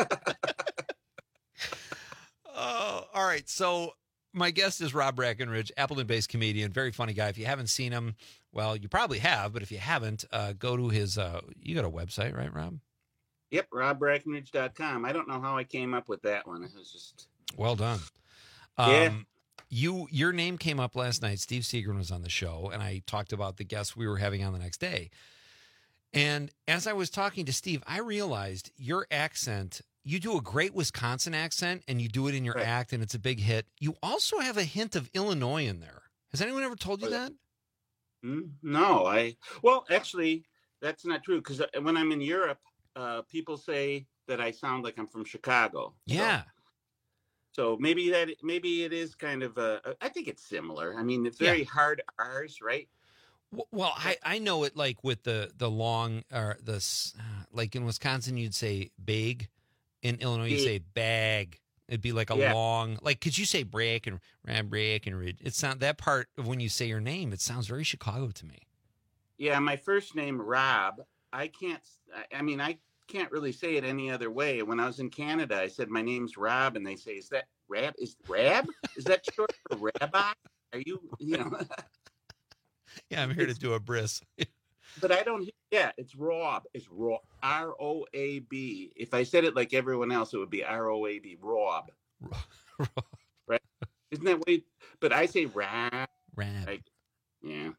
Oh, all right. So my guest is Rob Brackenridge, Appleton-based comedian, very funny guy. If you haven't seen him, well, you probably have, but if you haven't, uh, go to his. Uh, you got a website, right, Rob? Yep, rob brackenridge dot com. I don't know how I came up with that one. It was just Well done. Um, Yeah. You, your name came up last night. Steve Seagren was on the show, and I talked about the guests we were having on the next day. And as I was talking to Steve, I realized your accent, you do a great Wisconsin accent, and you do it in your Right. act, and it's a big hit. You also have a hint of Illinois in there. Has anyone ever told you that? Mm, no, I well, actually, that's not true because when I'm in Europe, uh, people say that I sound like I'm from Chicago. So- Yeah. So maybe that maybe it is kind of uh, I think it's similar. I mean, it's very Yeah. hard R's, right? W- Well, I, I know it like with the the long or the s- uh, like in Wisconsin you'd say big, in Illinois you Big. say bag. It'd be like a Yeah. long like could you say break and ram break and rid- it's not that part of when you say your name. It sounds very Chicago to me. Yeah, my first name Rob. I can't. I- I mean, I can't really say it any other way. When I was in Canada, I said my name's Rob, and they say, "Is that Rab? Is Rab? Is that short for Rabbi? Are you? You know?" Yeah, I'm here to It's- do a bris. But I don't. Yeah, it's Rob. It's Rob. R O A B. If I said it like everyone else, it would be R O A B. Rob. Right? Isn't that way? But I say Rab. Rab. Like, yeah,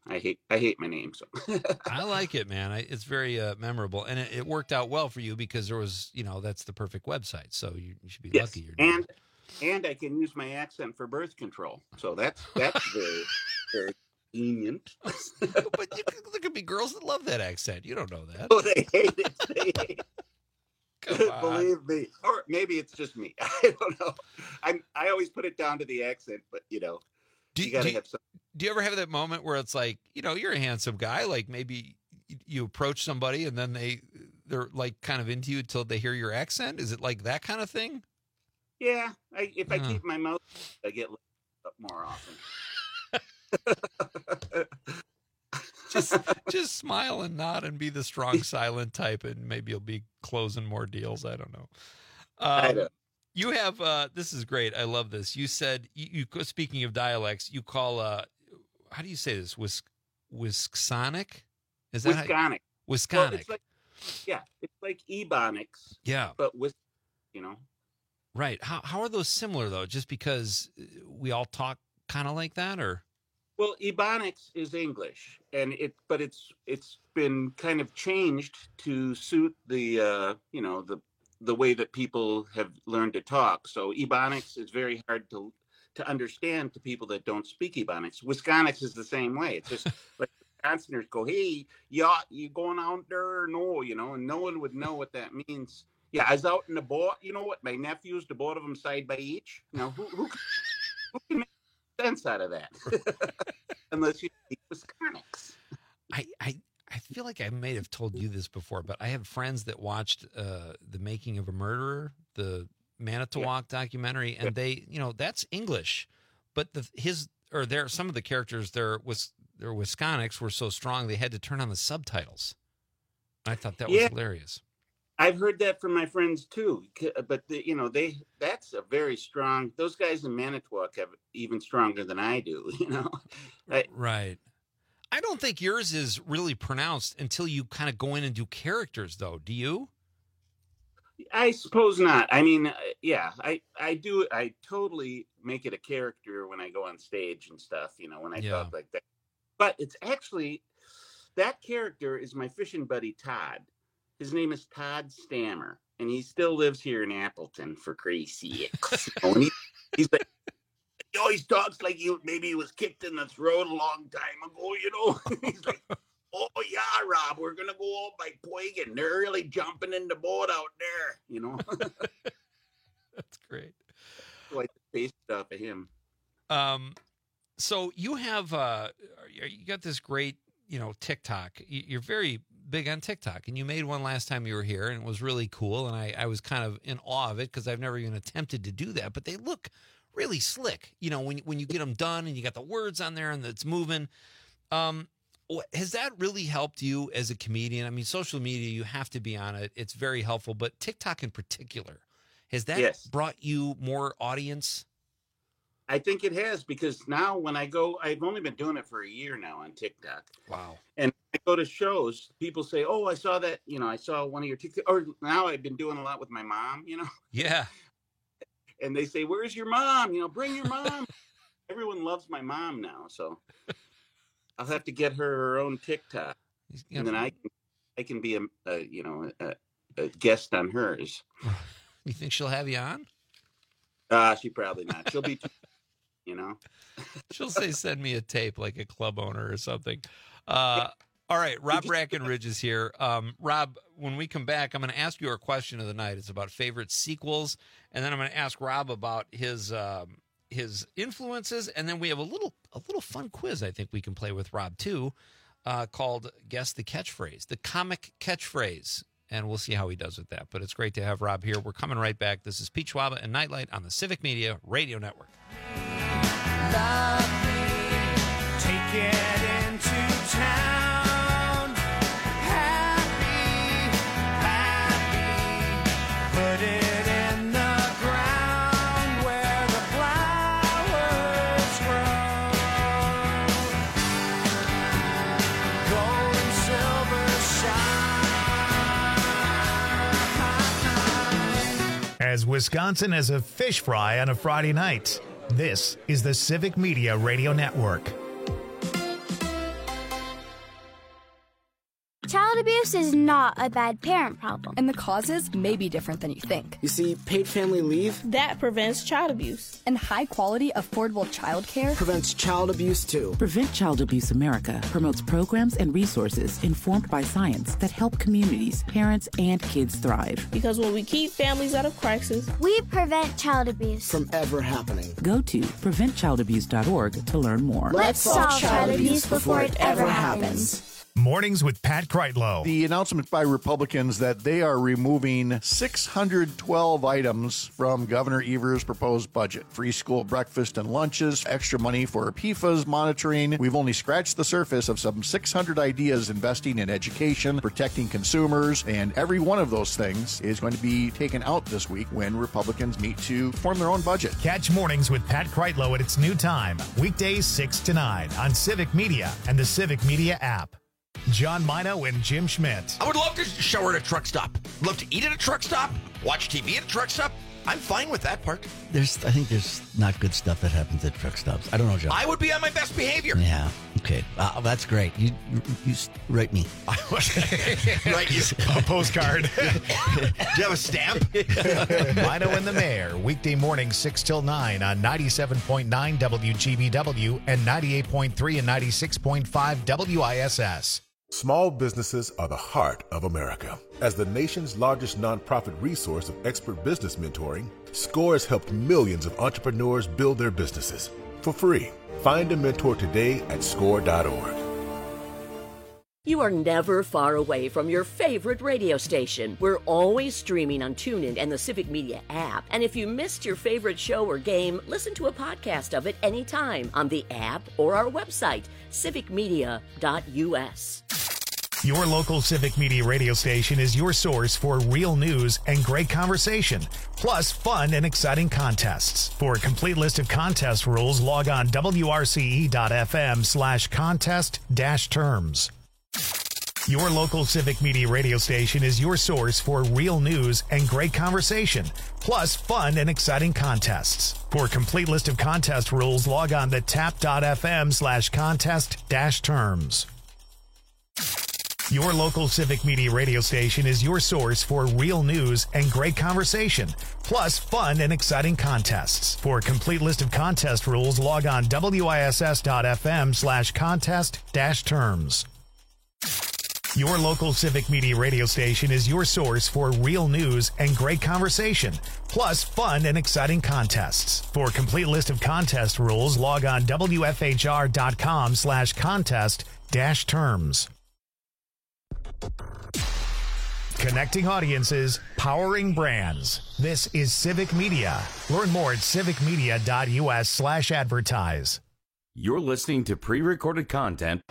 I hate I hate my name. So I like it, man. I, it's very uh, memorable, and it, it worked out well for you because there was, you know, that's the perfect website. So you, you should be yes. lucky. You're doing and and I can use my accent for birth control. So that's that's very very convenient. But you, there could be girls that love that accent. You don't know that. Oh, they hate it. They hate it. Come on. Believe me, or maybe it's just me. I don't know. I'm. I always put it down to the accent, but you know, Do, you got do, to have some. do you ever have that moment where it's like, you know, you're a handsome guy, like maybe you approach somebody and then they they're like kind of into you until they hear your accent? Is it like that kind of thing? Yeah, I, if I Uh. keep my mouth, I get lit up more often. just just smile and nod and be the strong silent type, and maybe you'll be closing more deals. I don't know. Um, I know. You have uh, this is great. I love this. You said you, you speaking of dialects, you call uh, how do you say this? Wis Wisconic? Is that Wisconic? Wisconic. Well, it's like, yeah, it's like Ebonics. Yeah, but with, you know, right. How how are those similar though? Just because we all talk kind of like that, or? Well, Ebonics is English, and it, but it's it's been kind of changed to suit the uh, you know the the way that people have learned to talk. So Ebonics is very hard to to understand to people that don't speak Ebonics. Wisconics is the same way. It's just like Wisconsiners go, "Hey, yeah, you going out there or no?" You know, and no one would know what that means. Yeah, I was out in the boat. You know what? My nephews, the boat of them side by each. Now, who who, who can make sense out of that? Unless you speak Wisconics. I, I I feel like I may have told you this before, but I have friends that watched uh, The Making of a Murderer, the Manitowoc yeah. documentary, and yeah. they, you know, that's English, but the his or there some of the characters their was their Wisconics were so strong they had to turn on the subtitles. I thought that yeah. was hilarious. I've heard that from my friends too, but the, you know, they that's a very strong. Those guys in Manitowoc have even stronger than I do. You know, I, right. I don't think yours is really pronounced until you kind of go in and do characters, though. Do you? I suppose not. I mean, yeah, I I do. I totally make it a character when I go on stage and stuff. You know, when I yeah. talk like that. But it's actually that character is my fishing buddy Todd. His name is Todd Stammer, and he still lives here in Appleton for crazy. You know, he, he's like, he always talks like he maybe he was kicked in the throat a long time ago, you know. He's like, "Oh yeah, Rob, we're gonna go out by Puig, and they're really jumping in the boat out there," you know. That's great. Like the face stuff of him. Um, so you have uh, you got this great, you know, TikTok. You're very big on TikTok, and you made one last time you were here, and it was really cool, and I, I was kind of in awe of it because I've never even attempted to do that, but they look really slick, you know, when, when you get them done and you got the words on there and it's moving. Um, has that really helped you as a comedian? I mean, social media, you have to be on it. It's very helpful, but TikTok in particular, has that yes. brought you more audience? I think it has, because now when I go, I've only been doing it for a year now on TikTok. Wow. And I go to shows, people say, "Oh, I saw that, you know, I saw one of your TikTok," or now I've been doing a lot with my mom, you know? Yeah. And they say, "Where's your mom? You know, bring your mom." Everyone loves my mom now, so I'll have to get her her own TikTok, and then I can, I can be a, a you know a, a guest on hers. You think she'll have you on? Uh, she probably not. She'll be, too, you know. She'll say, "Send me a tape," like a club owner or something. Uh, all right, Rob Brackenridge is here. Um, Rob, when we come back, I'm going to ask you our question of the night. It's about favorite sequels, and then I'm going to ask Rob about his um, his influences, and then we have a little a little fun quiz I think we can play with Rob too, uh, called Guess the Catchphrase, the comic catchphrase, and we'll see how he does with that. But it's great to have Rob here. We're coming right back. This is Pete Schwaba and Nightlight on the Civic Media Radio Network. Love me, take it into town. Happy, happy, put it in the ground where the flowers grow. Gold and silver shine. As Wisconsin as a fish fry on a Friday night. This is the Civic Media Radio Network. abuse is not a bad parent problem. And the causes may be different than you think. You see, paid family leave, That prevents child abuse. And high-quality, affordable childcare prevents child abuse too. Prevent Child Abuse America promotes programs and resources informed by science that help communities, parents, and kids thrive. Because when we keep families out of crisis, We prevent child abuse. From ever happening. Go to prevent child abuse dot org to learn more. Let's solve child abuse before it ever happens. Mornings with Pat Kreitlow. The announcement by Republicans that they are removing six hundred twelve items from Governor Evers' proposed budget. Free school breakfast and lunches, extra money for P F A S monitoring. We've only scratched the surface of some six hundred ideas investing in education, protecting consumers, and every one of those things is going to be taken out this week when Republicans meet to form their own budget. Catch Mornings with Pat Kreitlow at its new time, weekdays six to nine on Civic Media and the Civic Media app. John Mino and Jim Schmidt. I would love to shower at a truck stop. Love to eat at a truck stop. Watch T V at a truck stop. I'm fine with that part. There's, I think there's not good stuff that happens at truck stops. I don't know, John. I would be on my best behavior. Yeah. Okay. Uh, that's great. You, you, you s- write me. Right, you. A postcard. Do you have a stamp? Mino and the Mayor, weekday morning six till nine on ninety-seven point nine W G B W and ninety-eight point three and ninety-six point five W I S S. Small businesses are the heart of America. As the nation's largest nonprofit resource of expert business mentoring, SCORE has helped millions of entrepreneurs build their businesses for free. Find a mentor today at score dot org. You are never far away from your favorite radio station. We're always streaming on TuneIn and the Civic Media app. And if you missed your favorite show or game, listen to a podcast of it anytime on the app or our website, civic media dot U S. Your local Civic Media radio station is your source for real news and great conversation, plus fun and exciting contests. For a complete list of contest rules, log on W R C E dot F M slash contest dash terms. Your local Civic Media radio station is your source for real news and great conversation, plus fun and exciting contests. For a complete list of contest rules, log on to tap dot F M slash contest dash terms. Your local Civic Media radio station is your source for real news and great conversation, plus fun and exciting contests. For a complete list of contest rules, log on W I S S dot F M slash contest dash terms. Your local Civic Media radio station is your source for real news and great conversation, plus fun and exciting contests. For a complete list of contest rules, log on W F H R dot com slash contest dash terms. Connecting audiences, powering brands. This is Civic Media. Learn more at civic media dot U S slash advertise. You're listening to pre-recorded content.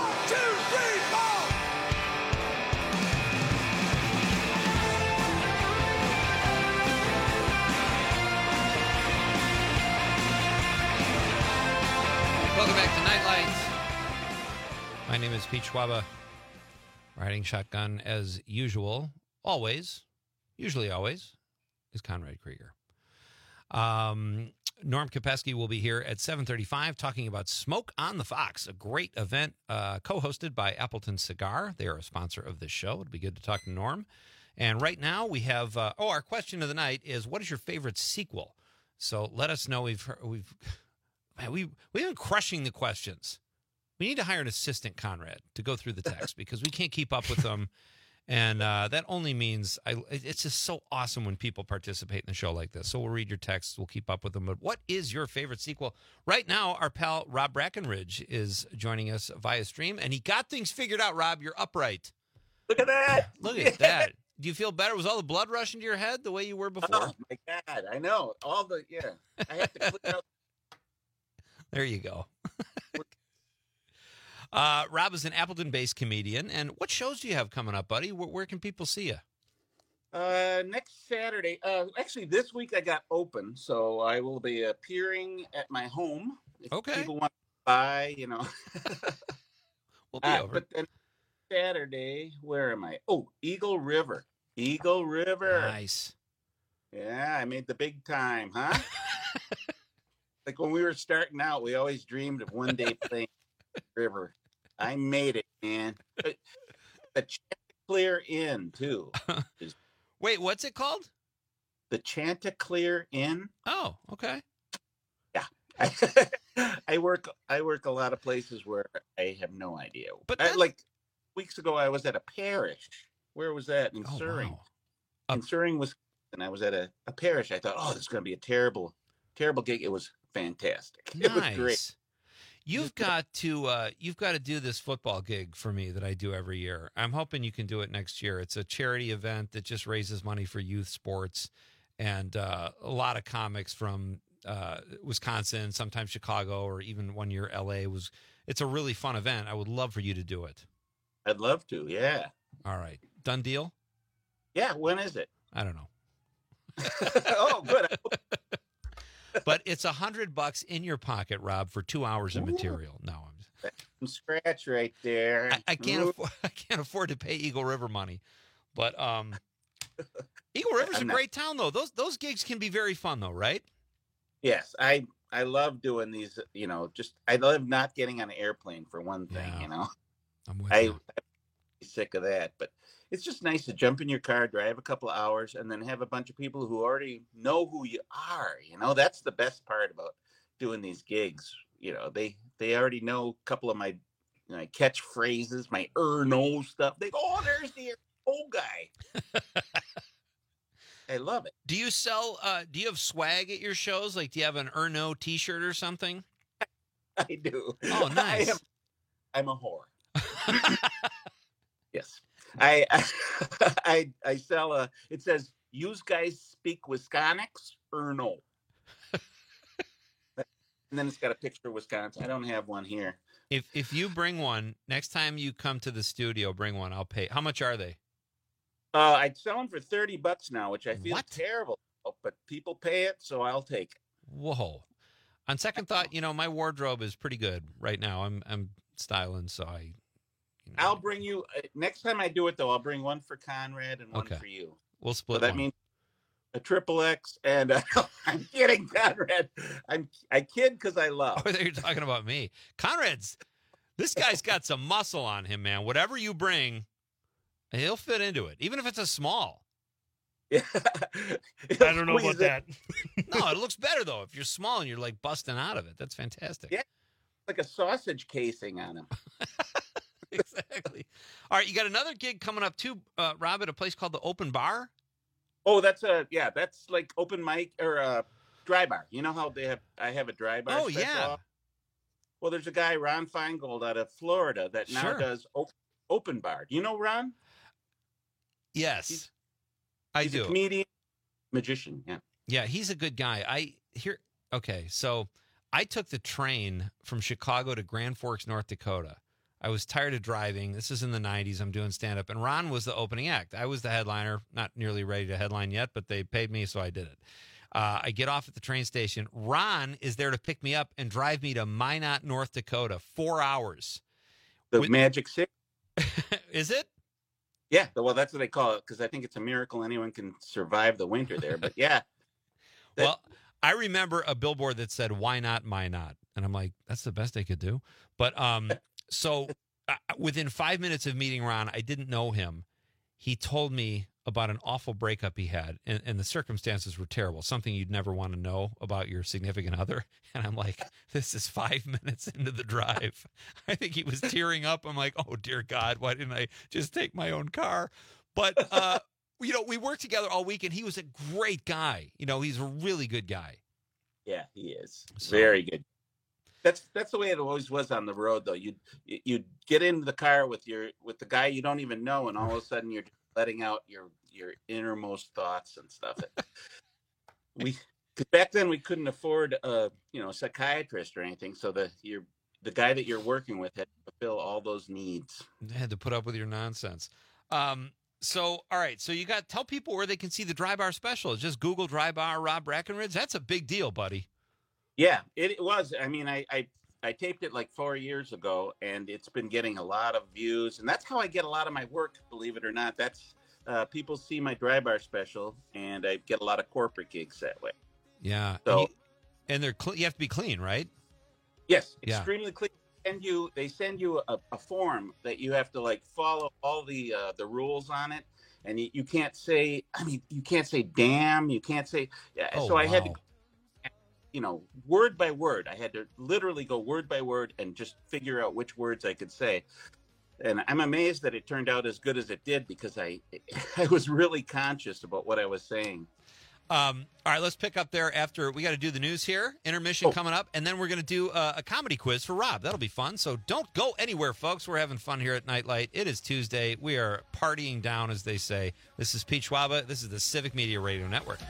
Welcome back to Nightlight. My name is Pete Schwaba. Riding shotgun as usual, always, usually always, is Conrad Krieger. Um, Norm Kopesky will be here at seven thirty-five talking about Smoke on the Fox, a great event uh, co-hosted by Appleton Cigar. They are a sponsor of this show. It'll be good to talk to Norm. And right now we have, uh, oh, our question of the night is, what is your favorite sequel? So let us know. We've, heard, we've, man, we, we've been crushing the questions. We need to hire an assistant, Conrad, to go through the text because we can't keep up with them. And uh, that only means I, it's just so awesome when people participate in the show like this. So we'll read your texts. We'll keep up with them. But what is your favorite sequel? Right now, our pal Rob Brackenridge is joining us via stream. And he got things figured out, Rob. You're upright. Look at that. Look at that. Do you feel better? Was all the blood rushing to your head the way you were before? Oh, my God. I know. All the, yeah. I have to clear out. There you go. Uh, Rob is an Appleton-based comedian. And what shows do you have coming up, buddy? Where, where can people see you? Uh, next Saturday. Uh, actually, this week I got open, so I will be appearing at my home. If okay. people want to buy, you know. We'll be uh, over. But then Saturday, where am I? Oh, Eagle River. Eagle River. Nice. Yeah, I made the big time, huh? Like when we were starting out, we always dreamed of one day playing River. I made it, man. the Chanticleer Inn too. Wait, what's it called? The Chanticleer Inn. Oh, okay. Yeah, I work. I work a lot of places where I have no idea. But I, like weeks ago, I was at a parish. Where was that? In Oh, Surrey. wow. In Surrey, Wisconsin. I was at a, a parish. I thought, oh, this is going to be a terrible, terrible gig. It was fantastic. It was great. Nice. You've got to uh, you've got to do this football gig for me that I do every year. I'm hoping you can do it next year. It's a charity event that just raises money for youth sports, and uh, a lot of comics from uh, Wisconsin, sometimes Chicago, or even one year L A was. It's a really fun event. I would love for you to do it. I'd love to. Yeah. All right, done deal. Yeah. When is it? I don't know. Oh, good. But it's a hundred bucks in your pocket, Rob, for two hours of material. No, I'm Some scratch right there. I, I can't Ooh. afford, I can't afford to pay Eagle River money, but um, Eagle River's a I'm not- great town though. Those those gigs can be very fun though, right? Yes, I I love doing these. You know, just I love not getting on an airplane for one thing. Yeah. You know, I'm with I, you. I'm sick of that. But it's just nice to jump in your car, drive a couple of hours, and then have a bunch of people who already know who you are. You know, that's the best part about doing these gigs. You know, they they already know a couple of my, my catchphrases, my er no stuff. They go, oh, there's the old guy. I love it. Do you sell? Uh, do you have swag at your shows? Like, do you have an Erno T-shirt or something? I do. Oh, nice. I am, I'm a whore. Yes. I, I I sell a. It says, "Use guys speak Wisconics or no?" And then it's got a picture of Wisconsin. I don't have one here. If if you bring one next time you come to the studio, bring one. I'll pay. How much are they? Uh, I'd sell them for thirty bucks now, which I feel What? terrible, but people pay it, so I'll take it. Whoa. On second thought, you know, my wardrobe is pretty good right now. I'm I'm styling, so I. You know, I'll bring you uh, next time I do it though. I'll bring one for Conrad and one Okay. for you. we'll So split that one. means a triple X, and uh, I'm kidding, Conrad. I'm I kid because I love. Oh, you're talking about me, Conrad's. This guy's got some muscle on him, man. Whatever you bring, he'll fit into it, even if it's a small. Yeah. I don't know about that. No, it looks better though if you're small and you're like busting out of it. That's fantastic. Yeah, like a sausage casing on him. Exactly. All right, you got another gig coming up too, uh, Rob, at a place called the Open Bar. Oh, that's a yeah. That's like open mic or a dry bar. You know how they have? I have a dry bar. Oh, special yeah. off? Well, there's a guy, Ron Feingold, out of Florida that now Sure. does op- open bar. Do you know Ron? Yes, He's- I He's do. a comedian, magician. Yeah. Yeah, he's a good guy. I here. Okay, so I took the train from Chicago to Grand Forks, North Dakota. I was tired of driving. This is in the nineties. I'm doing stand up, and Ron was the opening act. I was the headliner, not nearly ready to headline yet, but they paid me, so I did it. Uh, I get off at the train station. Ron is there to pick me up and drive me to Minot, North Dakota, four hours. The With- Magic City. Is it? Yeah. Well, that's what they call it because I think it's a miracle anyone can survive the winter there. But yeah. That- Well, I remember a billboard that said, "Why not my not?" And I'm like, that's the best they could do. But um, so uh, within five minutes of meeting Ron, I didn't know him. He told me about an awful breakup he had, and, and the circumstances were terrible, something you'd never want to know about your significant other. And I'm like, this is five minutes into the drive. I think he was tearing up. I'm like, oh, dear God, why didn't I just take my own car? But, uh, you know, we worked together all week, and he was a great guy. You know, he's a really good guy. Yeah, he is So- very good. That's that's the way it always was on the road, though. You'd you'd get into the car with your with the guy you don't even know, and all of a sudden you're letting out your your innermost thoughts and stuff. we cause back then we couldn't afford a you know a psychiatrist or anything, so the your the guy that you're working with had to fulfill all those needs. I had to put up with your nonsense. Um, so, all right. So you got tell people where they can see the Dry Bar special. Just Google Dry Bar Rob Breckenridge. That's a big deal, buddy. Yeah, it, it was. I mean, I, I I taped it like four years ago, and it's been getting a lot of views, and that's how I get a lot of my work. Believe it or not, that's uh, people see my Dry Bar special, and I get a lot of corporate gigs that way. Yeah. So- and, you, and they're cle you have to be clean, right? Yes, Yeah. extremely clean. send you they send you a, a form that you have to like follow all the uh, the rules on it, and you, you can't say I mean you can't say damn, you can't say yeah. Oh, so I had to, wow. you know, word by word. I had to literally go word by word and just figure out which words I could say. And I'm amazed that it turned out as good as it did because I I was really conscious about what I was saying. Um, all right, let's pick up there after we got to do the news here. Intermission Oh. coming up, and then we're going to do uh, a comedy quiz for Rob. That'll be fun. So don't go anywhere, folks. We're having fun here at Nightlight. It is Tuesday. We are partying down, as they say. This is Pete Schwaba. This is the Civic Media Radio Network.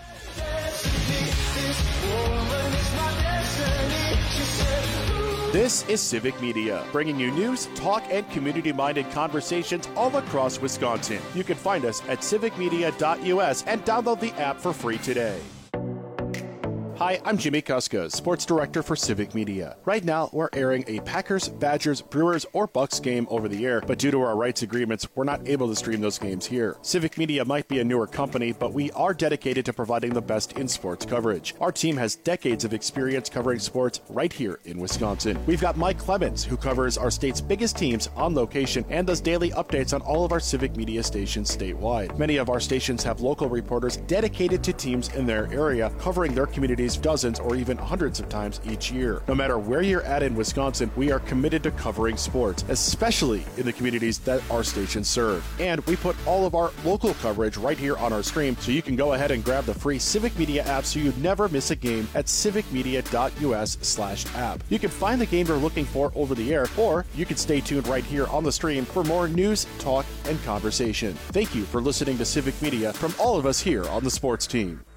This is Civic Media, bringing you news, talk, and community-minded conversations all across Wisconsin. You can find us at civic media dot U S and download the app for free today. Hi, I'm Jimmy Kuska, Sports Director for Civic Media. Right now, we're airing a Packers, Badgers, Brewers, or Bucks game over the air, but due to our rights agreements, we're not able to stream those games here. Civic Media might be a newer company, but we are dedicated to providing the best in sports coverage. Our team has decades of experience covering sports right here in Wisconsin. We've got Mike Clemens, who covers our state's biggest teams on location and does daily updates on all of our Civic Media stations statewide. Many of our stations have local reporters dedicated to teams in their area, covering their communities dozens or even hundreds of times each year. No matter where you're at in Wisconsin, we are committed to covering sports, especially in the communities that our stations serve. And we put all of our local coverage right here on our stream, so you can go ahead and grab the free Civic Media app so you never miss a game at civic media dot U S slash app. You can find the game you're looking for over the air, or you can stay tuned right here on the stream for more news, talk, and conversation. Thank you for listening to Civic Media from all of us here on the sports team.